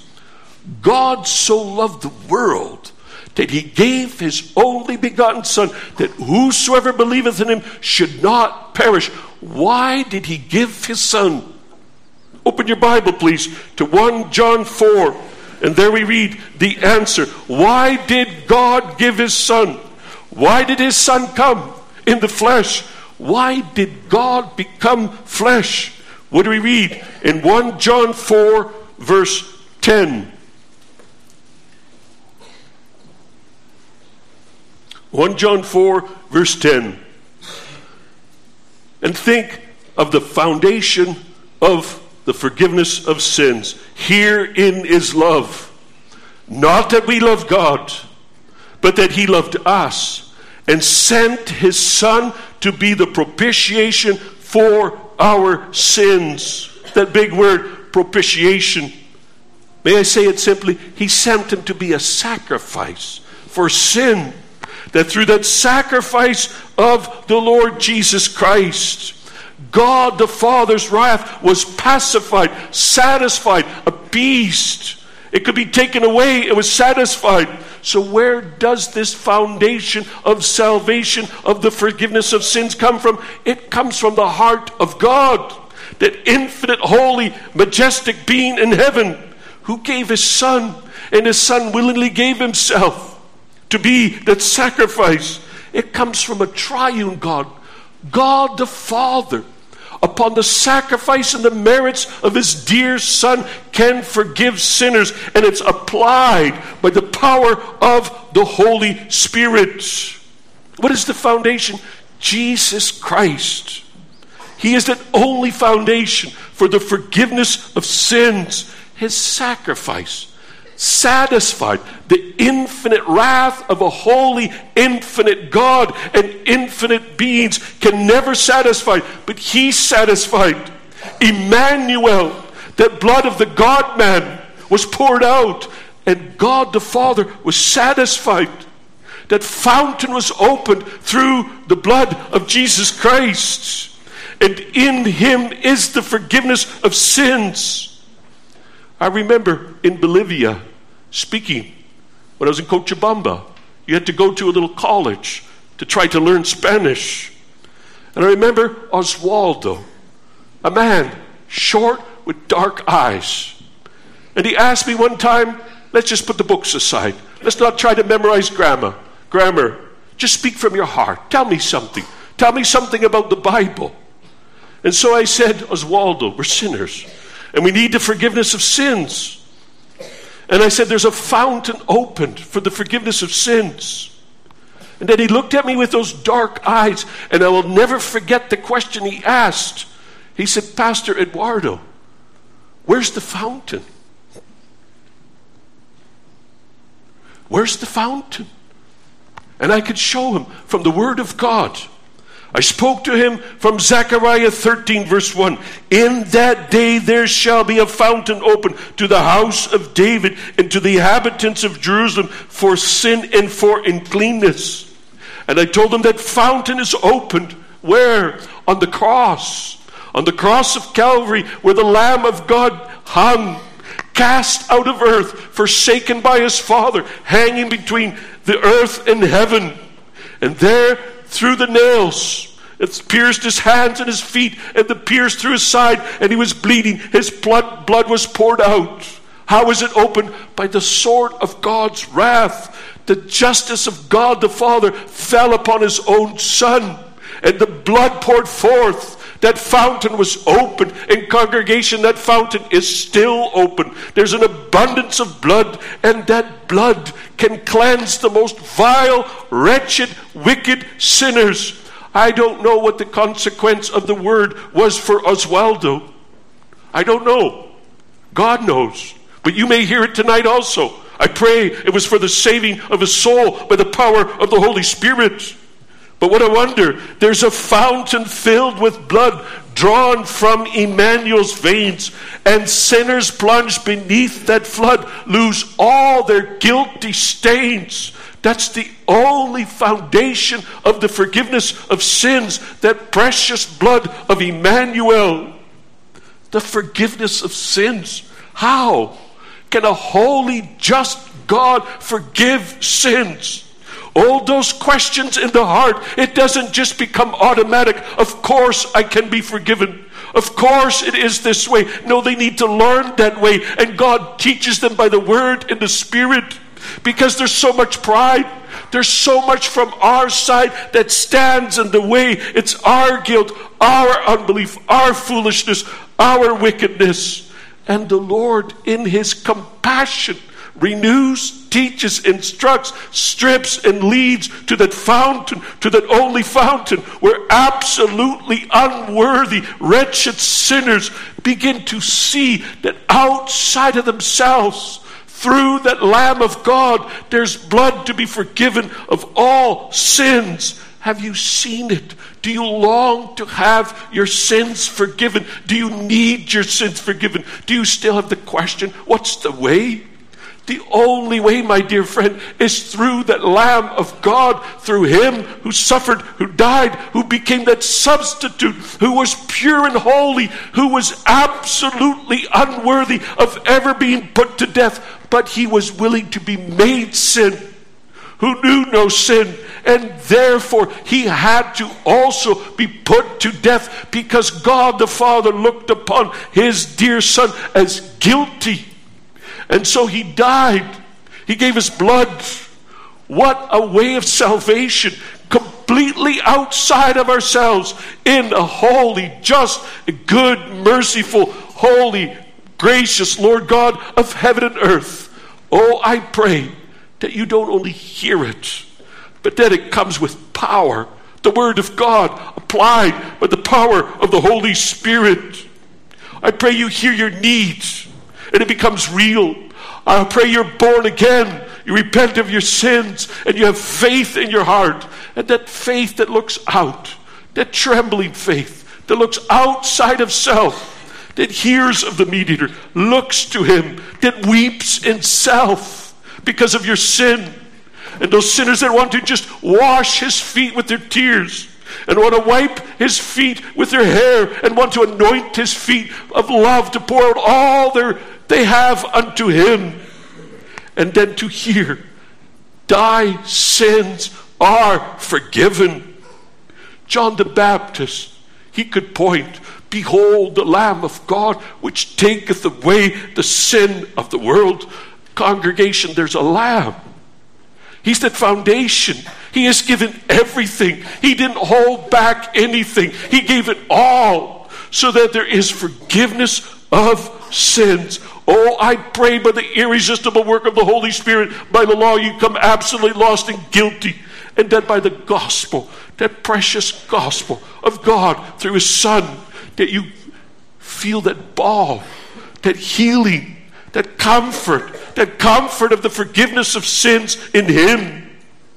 God so loved the world that He gave His only begotten Son, that whosoever believeth in Him should not perish. Why did He give His Son? Open your Bible, please, to First John four. And there we read the answer. Why did God give His Son? Why did His Son come in the flesh? Why did God become flesh? What do we read in First John four, verse ten? First John four, verse ten. And think of the foundation of the forgiveness of sins. Herein is love. Not that we love God, but that He loved us and sent His Son to be the propitiation for our sins. That big word, propitiation. May I say it simply? He sent Him to be a sacrifice for sin, that through that sacrifice of the Lord Jesus Christ, God the Father's wrath was pacified, satisfied, appeased. It could be taken away. It was satisfied. So where does this foundation of salvation, of the forgiveness of sins come from? It comes from the heart of God, that infinite, holy, majestic being in heaven, who gave his Son, and his Son willingly gave himself to be that sacrifice. It comes from a triune God, God the Father, upon the sacrifice and the merits of his dear Son, can forgive sinners. And it's applied by the power of the Holy Spirit. What is the foundation? Jesus Christ. He is that only foundation for the forgiveness of sins. His sacrifice satisfied the infinite wrath of a holy, infinite God, and infinite beings can never satisfy, but he satisfied. Emmanuel, that blood of the God-man was poured out, and God the Father was satisfied. That fountain was opened through the blood of Jesus Christ, and in him is the forgiveness of sins. I remember in Bolivia speaking when I was in Cochabamba. You had to go to a little college to try to learn Spanish. And I remember Oswaldo, a man short with dark eyes. And he asked me one time, let's just put the books aside. Let's not try to memorize grammar. Grammar. Just speak from your heart. Tell me something. Tell me something about the Bible. And so I said, Oswaldo, we're sinners. And we need the forgiveness of sins. And I said, there's a fountain opened for the forgiveness of sins. And then he looked at me with those dark eyes, and I will never forget the question he asked. He said, Pastor Eduardo, where's the fountain? Where's the fountain? And I could show him from the Word of God. I spoke to him from Zechariah thirteen verse one. In that day there shall be a fountain open to the house of David and to the inhabitants of Jerusalem for sin and for uncleanness. And I told him that fountain is opened where? On the cross. On the cross of Calvary, where the Lamb of God hung, cast out of earth, forsaken by his Father, hanging between the earth and heaven. And there, through the nails, it pierced his hands and his feet, and the pierce through his side, and he was bleeding. His blood, blood was poured out. How was it opened? By the sword of God's wrath. The justice of God the Father fell upon his own Son, and the blood poured forth. That fountain was open. In congregation, that fountain is still open. There's an abundance of blood, and that blood can cleanse the most vile, wretched, wicked sinners. I don't know what the consequence of the word was for Oswaldo. I don't know. God knows. But you may hear it tonight also. I pray it was for the saving of his soul by the power of the Holy Spirit. But what a wonder, there's a fountain filled with blood drawn from Emmanuel's veins, and sinners plunged beneath that flood lose all their guilty stains. That's the only foundation of the forgiveness of sins, that precious blood of Emmanuel. The forgiveness of sins. How can a holy, just God forgive sins? All those questions in the heart, it doesn't just become automatic. Of course I can be forgiven. Of course it is this way. No, they need to learn that way. And God teaches them by the Word and the Spirit. Because there's so much pride. There's so much from our side that stands in the way. It's our guilt, our unbelief, our foolishness, our wickedness. And the Lord, in His compassion, renews, teaches, instructs, strips, and leads to that fountain, to that only fountain where absolutely unworthy, wretched sinners begin to see that outside of themselves, through that Lamb of God, there's blood to be forgiven of all sins. Have you seen it? Do you long to have your sins forgiven? Do you need your sins forgiven? Do you still have the question, what's the way? The only way, my dear friend, is through that Lamb of God, through him who suffered, who died, who became that substitute, who was pure and holy, who was absolutely unworthy of ever being put to death, but he was willing to be made sin, who knew no sin, and therefore he had to also be put to death because God the Father looked upon his dear Son as guilty. And so he died. He gave his blood. What a way of salvation, completely outside of ourselves, in a holy, just, good, merciful, holy, gracious Lord God of heaven and earth. Oh, I pray that you don't only hear it, but that it comes with power. The Word of God applied by the power of the Holy Spirit. I pray you hear your needs and it becomes real. I pray you're born again. You repent of your sins and you have faith in your heart. And that faith that looks out, that trembling faith that looks outside of self, that hears of the mediator, looks to him, that weeps in self because of your sin. And those sinners that want to just wash his feet with their tears and want to wipe his feet with their hair and want to anoint his feet of love to pour out all their they have unto him. And then to hear, thy sins are forgiven. John the Baptist, he could point, behold the Lamb of God, which taketh away the sin of the world. Congregation, there's a Lamb. He's that foundation. He has given everything. He didn't hold back anything. He gave it all so that there is forgiveness of sins. Oh, I pray by the irresistible work of the Holy Spirit, by the law you come absolutely lost and guilty, and that by the gospel, that precious gospel of God through his Son, that you feel that balm, that healing, that comfort, that comfort of the forgiveness of sins in him,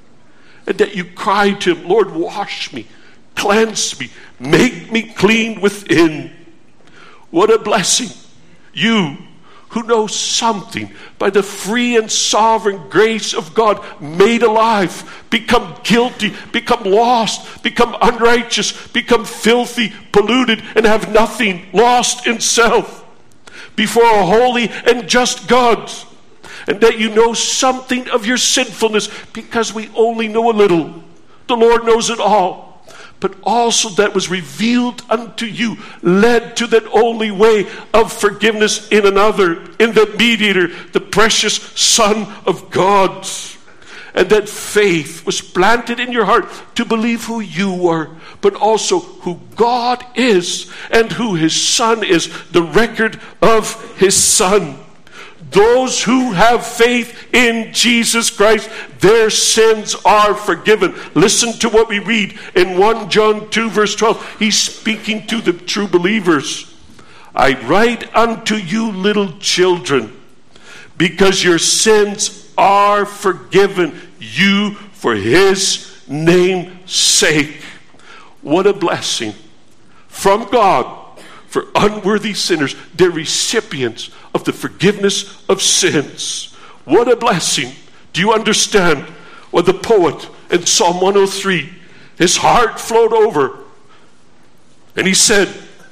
and that you cry to him, Lord, wash me, cleanse me, make me clean within. What a blessing. You who know something by the free and sovereign grace of God, made alive, become guilty, become lost, become unrighteous, become filthy, polluted, and have nothing, lost in self before a holy and just God. And that you know something of your sinfulness, because we only know a little. The Lord knows it all. But also that was revealed unto you, led to that only way of forgiveness in another, in the mediator, the precious Son of God. And that faith was planted in your heart to believe who you were, but also who God is and who his Son is, the record of his Son. Those who have faith in Jesus Christ, their sins are forgiven. Listen to what we read in First John two verse twelve. He's speaking to the true believers. I write unto you, little children, because your sins are forgiven you for his name's sake. What a blessing from God for unworthy sinners. They're recipients of the forgiveness of sins. What a blessing. Do you understand what the poet in Psalm one oh three, his heart flowed over and he said,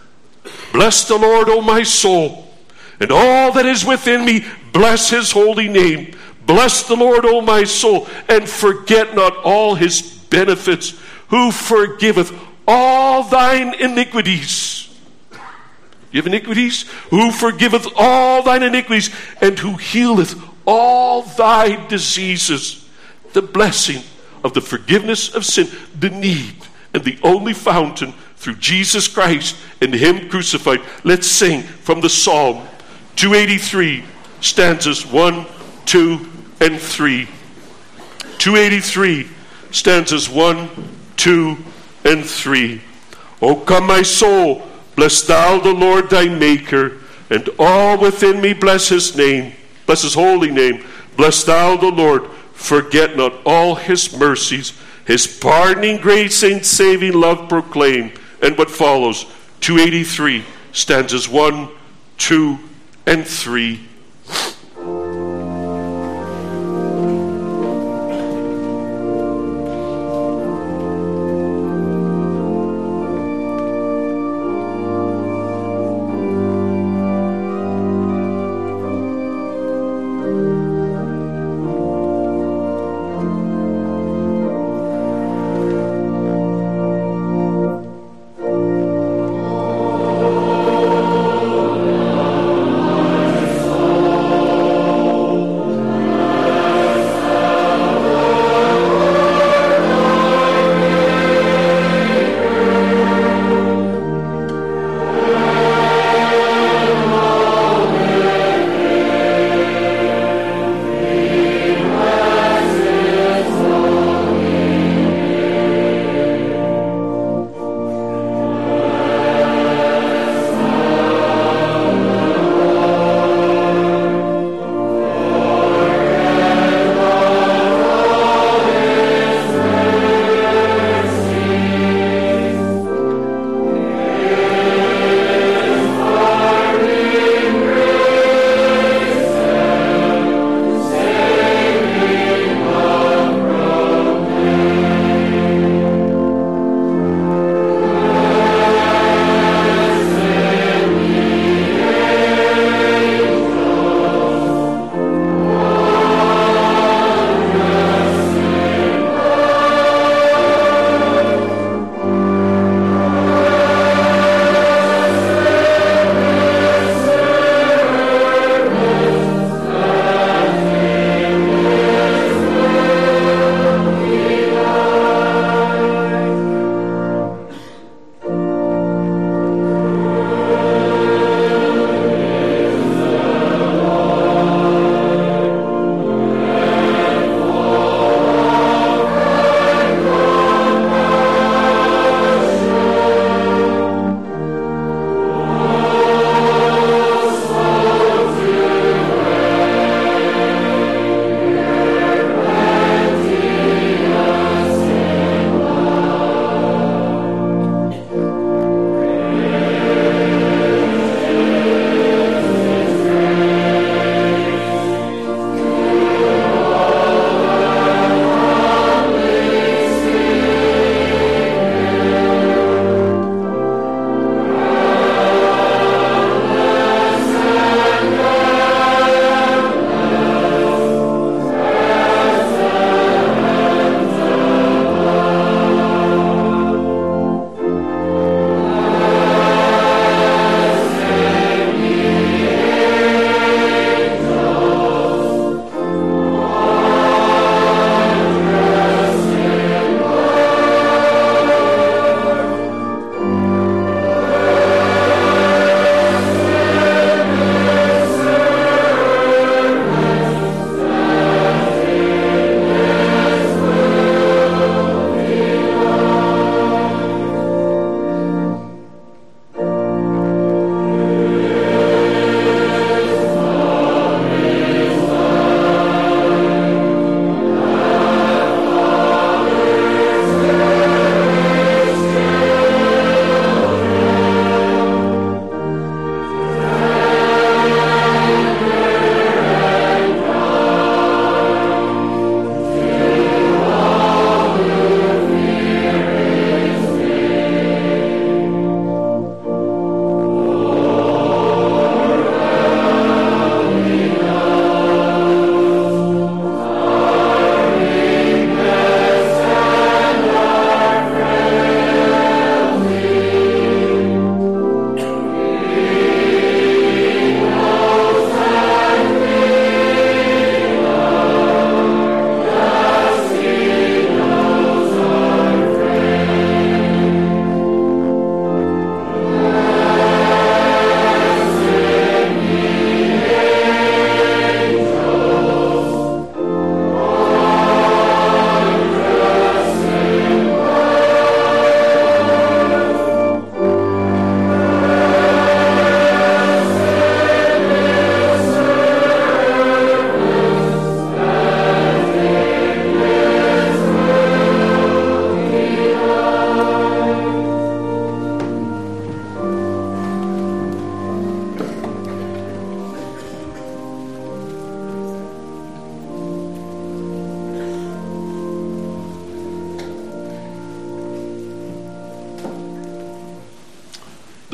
bless the Lord, O my soul, and all that is within me, bless his holy name. Bless the Lord, O my soul, and forget not all his benefits, who forgiveth all thine iniquities. You have iniquities? Who forgiveth all thine iniquities, and who healeth all thy diseases. The blessing of the forgiveness of sin, the need, and the only fountain through Jesus Christ and him crucified. Let's sing from the Psalm two eighty-three, stanzas one, two, and three. two eighty-three, stanzas one, two, and three. O come, my soul, bless thou the Lord thy Maker, and all within me bless his name, bless his holy name. Bless thou the Lord, forget not all his mercies, his pardoning grace and saving love proclaim. And what follows, two eighty-three, stanzas one, two, and three.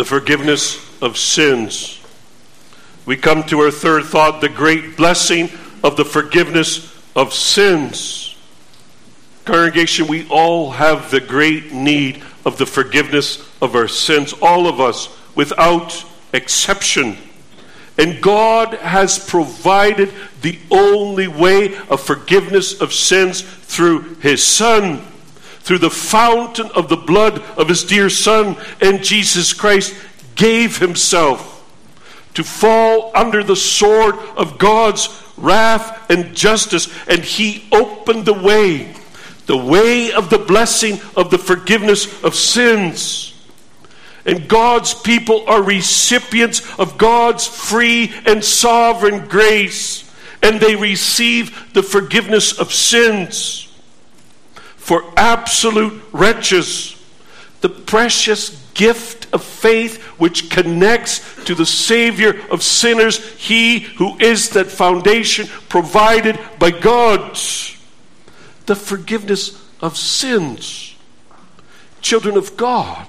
the forgiveness of sins. We come to our third thought, the great blessing of the forgiveness of sins. Congregation, we all have the great need of the forgiveness of our sins, all of us, without exception. And God has provided the only way of forgiveness of sins through His Son, through the fountain of the blood of His dear Son. And Jesus Christ gave Himself to fall under the sword of God's wrath and justice. And He opened the way, the way of the blessing of the forgiveness of sins. And God's people are recipients of God's free and sovereign grace. And they receive the forgiveness of sins. For absolute wretches, the precious gift of faith which connects to the Savior of sinners, He who is that foundation provided by God. The forgiveness of sins. Children of God,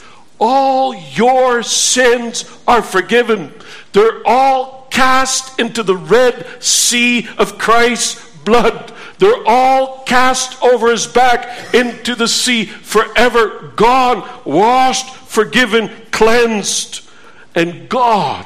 all your sins are forgiven. They're all cast into the Red Sea of Christ's blood. They're all cast over His back into the sea, forever gone, washed, forgiven, cleansed. And God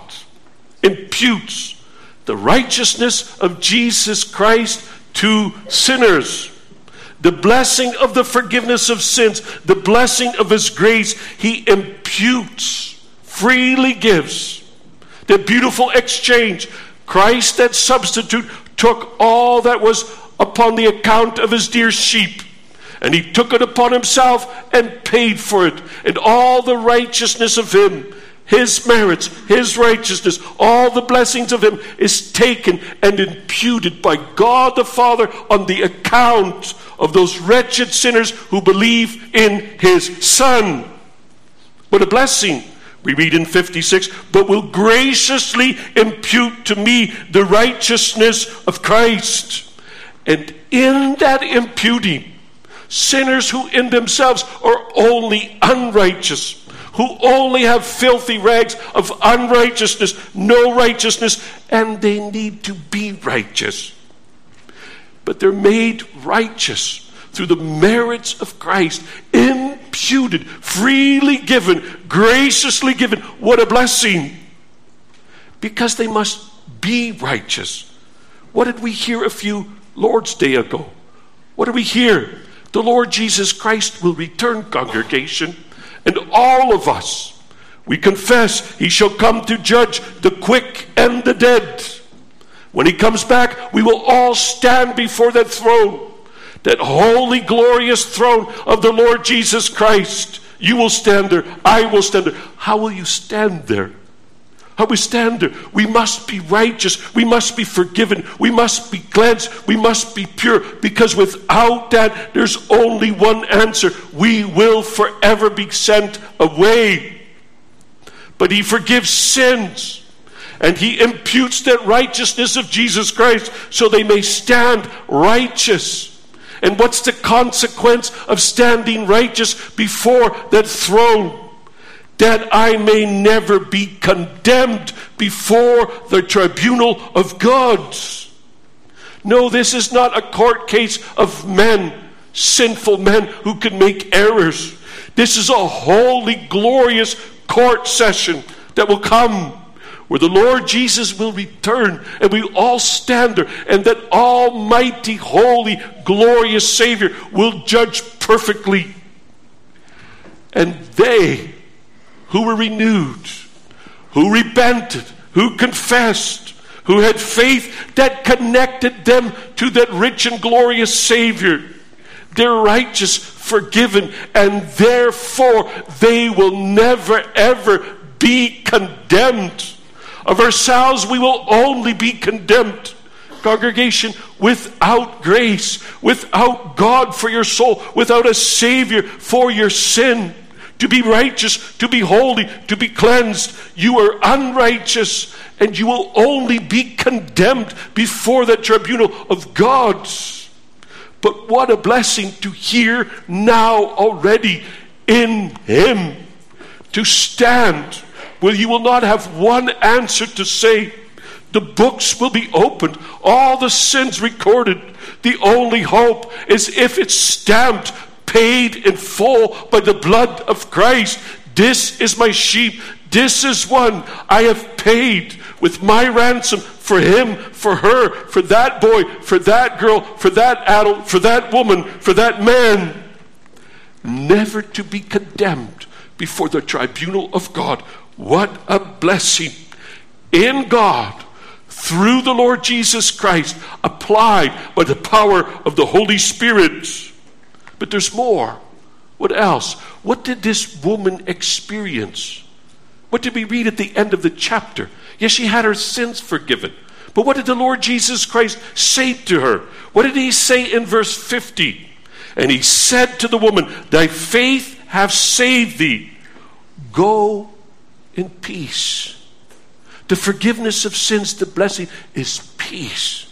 imputes the righteousness of Jesus Christ to sinners. The blessing of the forgiveness of sins, the blessing of His grace, He imputes, freely gives. The beautiful exchange. Christ, that substitute, took all that was upon the account of His dear sheep, and He took it upon Himself and paid for it. And all the righteousness of Him, His merits, His righteousness, all the blessings of Him is taken and imputed by God the Father on the account of those wretched sinners who believe in His Son. What a blessing! We read in fifty-six, but will graciously impute to me the righteousness of Christ. And in that imputing, sinners who in themselves are only unrighteous, who only have filthy rags of unrighteousness, no righteousness, and they need to be righteous. But they're made righteous through the merits of Christ, imputed, freely given, graciously given. What a blessing! Because they must be righteous. What did we hear a few Lord's Day ago? What did we hear? The Lord Jesus Christ will return, congregation, and all of us, we confess, He shall come to judge the quick and the dead. When He comes back, we will all stand before that throne, that holy, glorious throne of the Lord Jesus Christ. You will stand there. I will stand there. How will you stand there? How we stand there? We must be righteous. We must be forgiven. We must be cleansed. We must be pure. Because without that, there's only one answer. We will forever be sent away. But He forgives sins. And He imputes that righteousness of Jesus Christ so they may stand righteous. And what's the consequence of standing righteous before that throne? That I may never be condemned before the tribunal of God. No, this is not a court case of men, sinful men who can make errors. This is a holy, glorious court session that will come, where the Lord Jesus will return and we all stand there, and that almighty, holy, glorious Savior will judge perfectly. And they who were renewed, who repented, who confessed, who had faith that connected them to that rich and glorious Savior, they're righteous, forgiven, and therefore they will never ever be condemned. Of ourselves we will only be condemned. Congregation, without grace, without God for your soul, without a Savior for your sin, to be righteous, to be holy, to be cleansed, you are unrighteous, and you will only be condemned before the tribunal of God. But what a blessing to hear now already in Him, to stand where you will not have one answer to say. The books will be opened, all the sins recorded. The only hope is if it's stamped, paid in full by the blood of Christ. This is my sheep. This is one I have paid with my ransom for him, for her, for that boy, for that girl, for that adult, for that woman, for that man. Never to be condemned before the tribunal of God. What a blessing in God through the Lord Jesus Christ, applied by the power of the Holy Spirit. But there's more. What else? What did this woman experience? What did we read at the end of the chapter? Yes, she had her sins forgiven. But what did the Lord Jesus Christ say to her? What did he say in verse fifty? And he said to the woman, thy faith hath saved thee. Go in peace. The forgiveness of sins, the blessing is peace.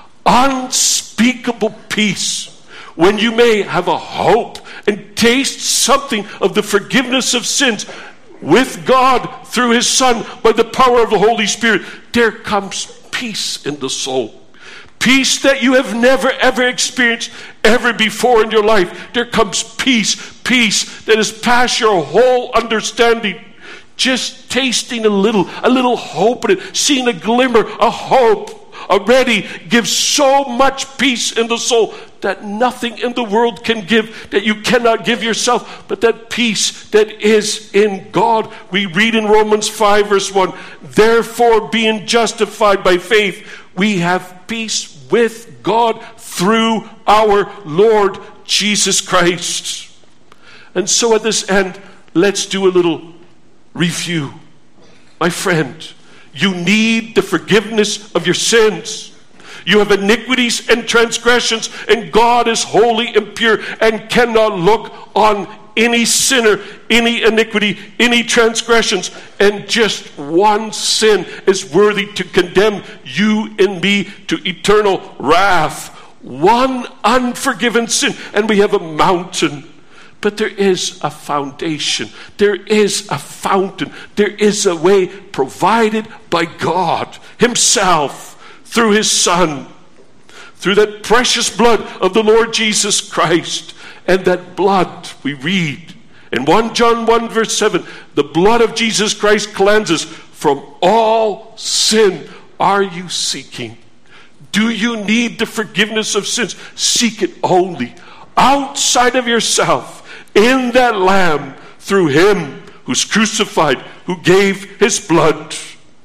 Unspeakable peace. When you may have a hope and taste something of the forgiveness of sins with God through his Son by the power of the Holy Spirit, there comes peace in the soul. Peace that you have never ever experienced ever before in your life. There comes peace, peace that is past your whole understanding. Just tasting a little, a little hope in it, seeing a glimmer of hope already gives so much peace in the soul that nothing in the world can give, that you cannot give yourself, but that peace that is in God. We read in Romans five verse one, therefore being justified by faith, we have peace with God through our Lord Jesus Christ. And so at this end, let's do a little review. My friend, you need the forgiveness of your sins. You have iniquities and transgressions, and God is holy and pure and cannot look on any sinner, any iniquity, any transgressions, and just one sin is worthy to condemn you and me to eternal wrath. One unforgiven sin, and we have a mountain. But there is a foundation. There is a fountain. There is a way provided by God himself through his Son, through that precious blood of the Lord Jesus Christ. And that blood, we read in First John one verse seven, the blood of Jesus Christ cleanses from all sin. Are you seeking? Do you need the forgiveness of sins? Seek it only outside of yourself, in that Lamb, through him who's crucified, who gave his blood.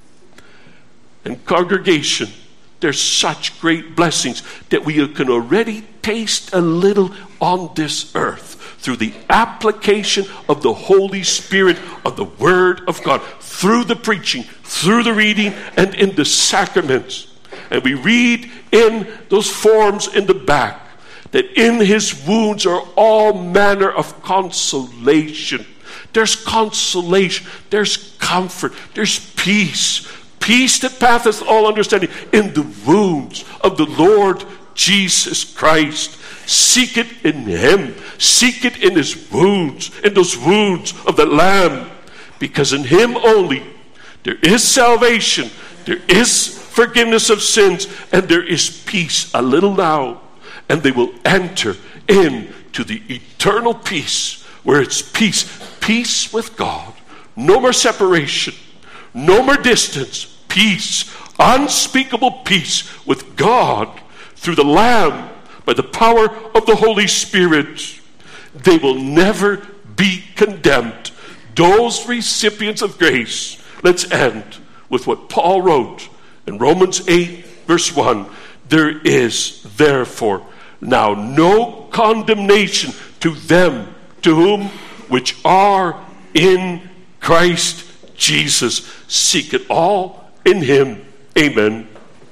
And congregation, there's such great blessings that we can already taste a little on this earth through the application of the Holy Spirit of the Word of God, through the preaching, through the reading, and in the sacraments. And we read in those forms in the back that in his wounds are all manner of consolation. There's consolation, there's comfort, there's peace. Peace that passeth all understanding in the wounds of the Lord Jesus Christ. Seek it in him. Seek it in his wounds, in those wounds of the Lamb. Because in him only there is salvation, there is forgiveness of sins, and there is peace. A little now, and they will enter into the eternal peace, where it's peace, peace with God. No more separation, no more distance, peace, unspeakable peace with God through the Lamb by the power of the Holy Spirit. They will never be condemned. Those recipients of grace. Let's end with what Paul wrote in Romans eight verse one. There is therefore now no condemnation to them to whom which are in Christ Jesus. Seek it all in him. Amen.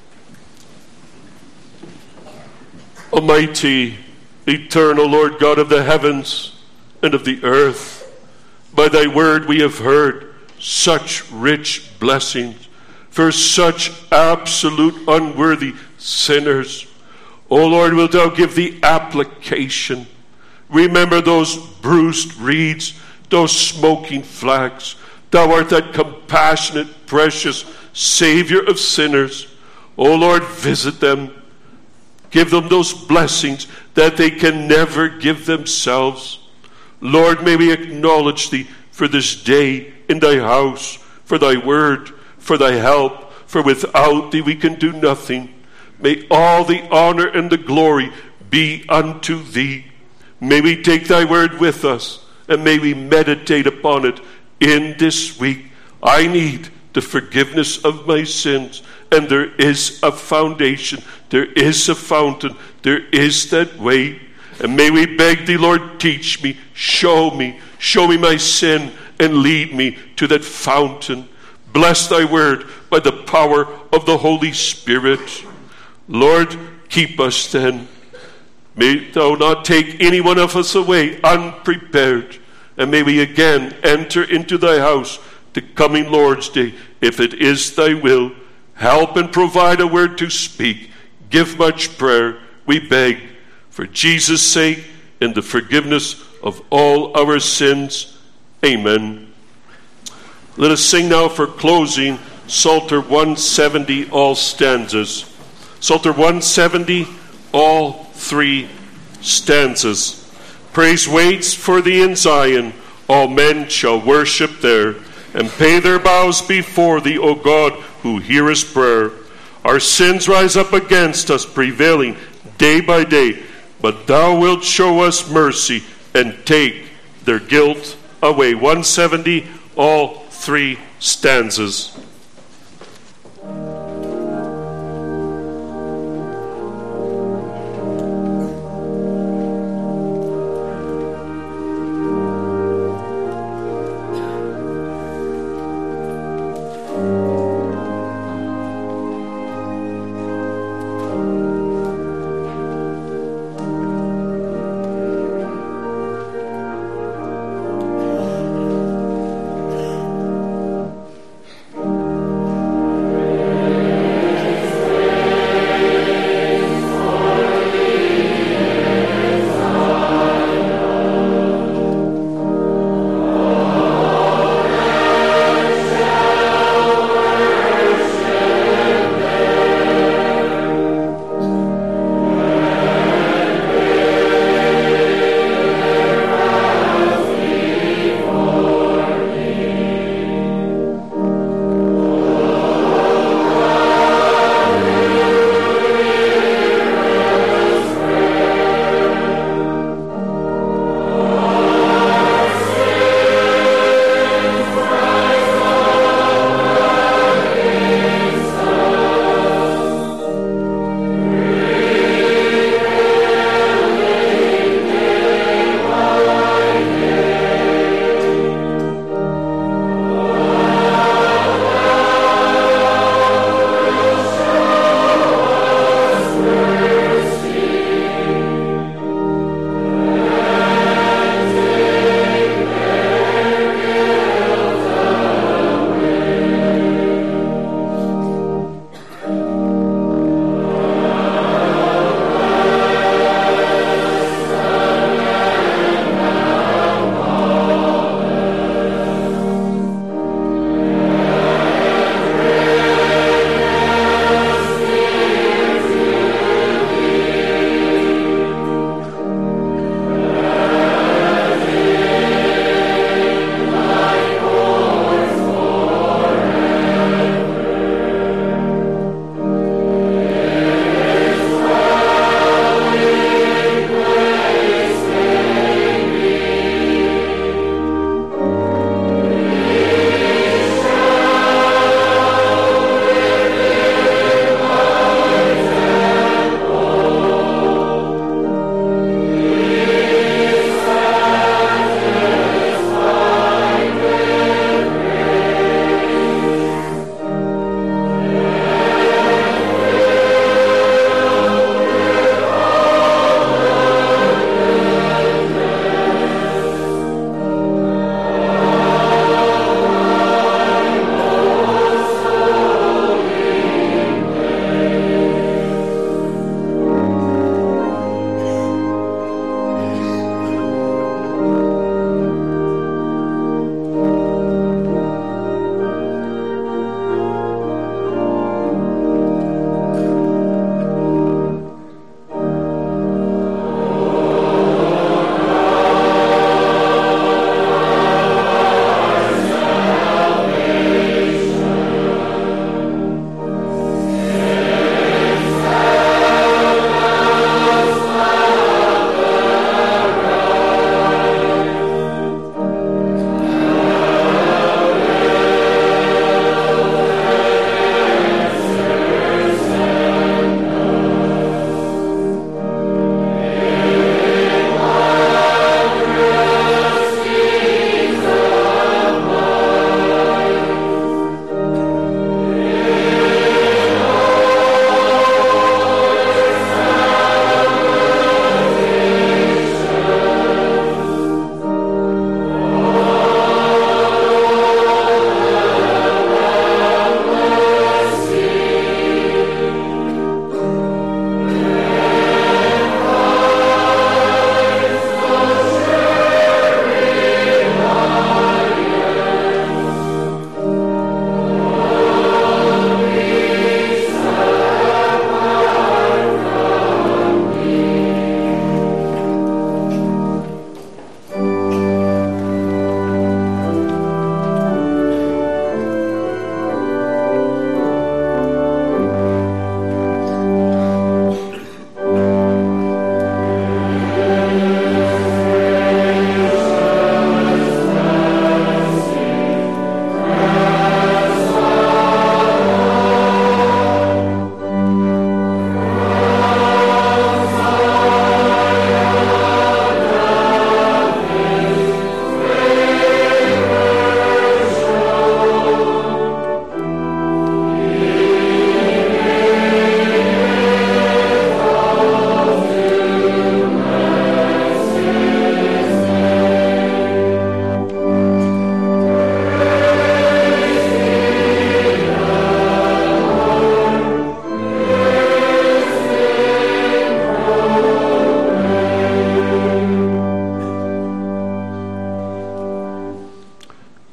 Almighty, eternal Lord God of the heavens and of the earth, by thy word we have heard such rich blessings for such absolute unworthy sinners. O Lord, wilt thou give the application? Remember those bruised reeds those smoking flags. Thou art that compassionate, precious Savior of sinners. O Lord, visit them. Give them those blessings that they can never give themselves. Lord, may we acknowledge thee for this day in thy house, for thy word, for thy help, for without thee we can do nothing. May all the honor and the glory be unto thee. May we take thy word with us, and may we meditate upon it in this week. I need the forgiveness of my sins, and there is a foundation, there is a fountain, there is that way. And may we beg thee, Lord, teach me, show me, show me my sin, and lead me to that fountain. Bless thy word by the power of the Holy Spirit. Lord, keep us then. May thou not take any one of us away unprepared. And may we again enter into thy house the coming Lord's Day, if it is thy will. Help and provide a word to speak. Give much prayer, we beg, for Jesus' sake, in the forgiveness of all our sins. Amen. Let us sing now for closing Psalter one seventy, all stanzas. Psalter one seventy, all three stanzas. Praise waits for thee in Zion, all men shall worship there, and pay their vows before thee, O God, who hearest prayer. Our sins rise up against us, prevailing day by day, but thou wilt show us mercy and take their guilt away. one seventy, all three stanzas.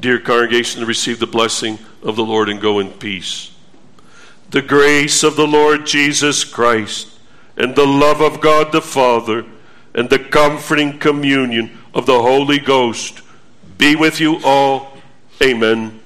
Dear congregation, receive the blessing of the Lord and go in peace. The grace of the Lord Jesus Christ and the love of God the Father and the comforting communion of the Holy Ghost be with you all. Amen.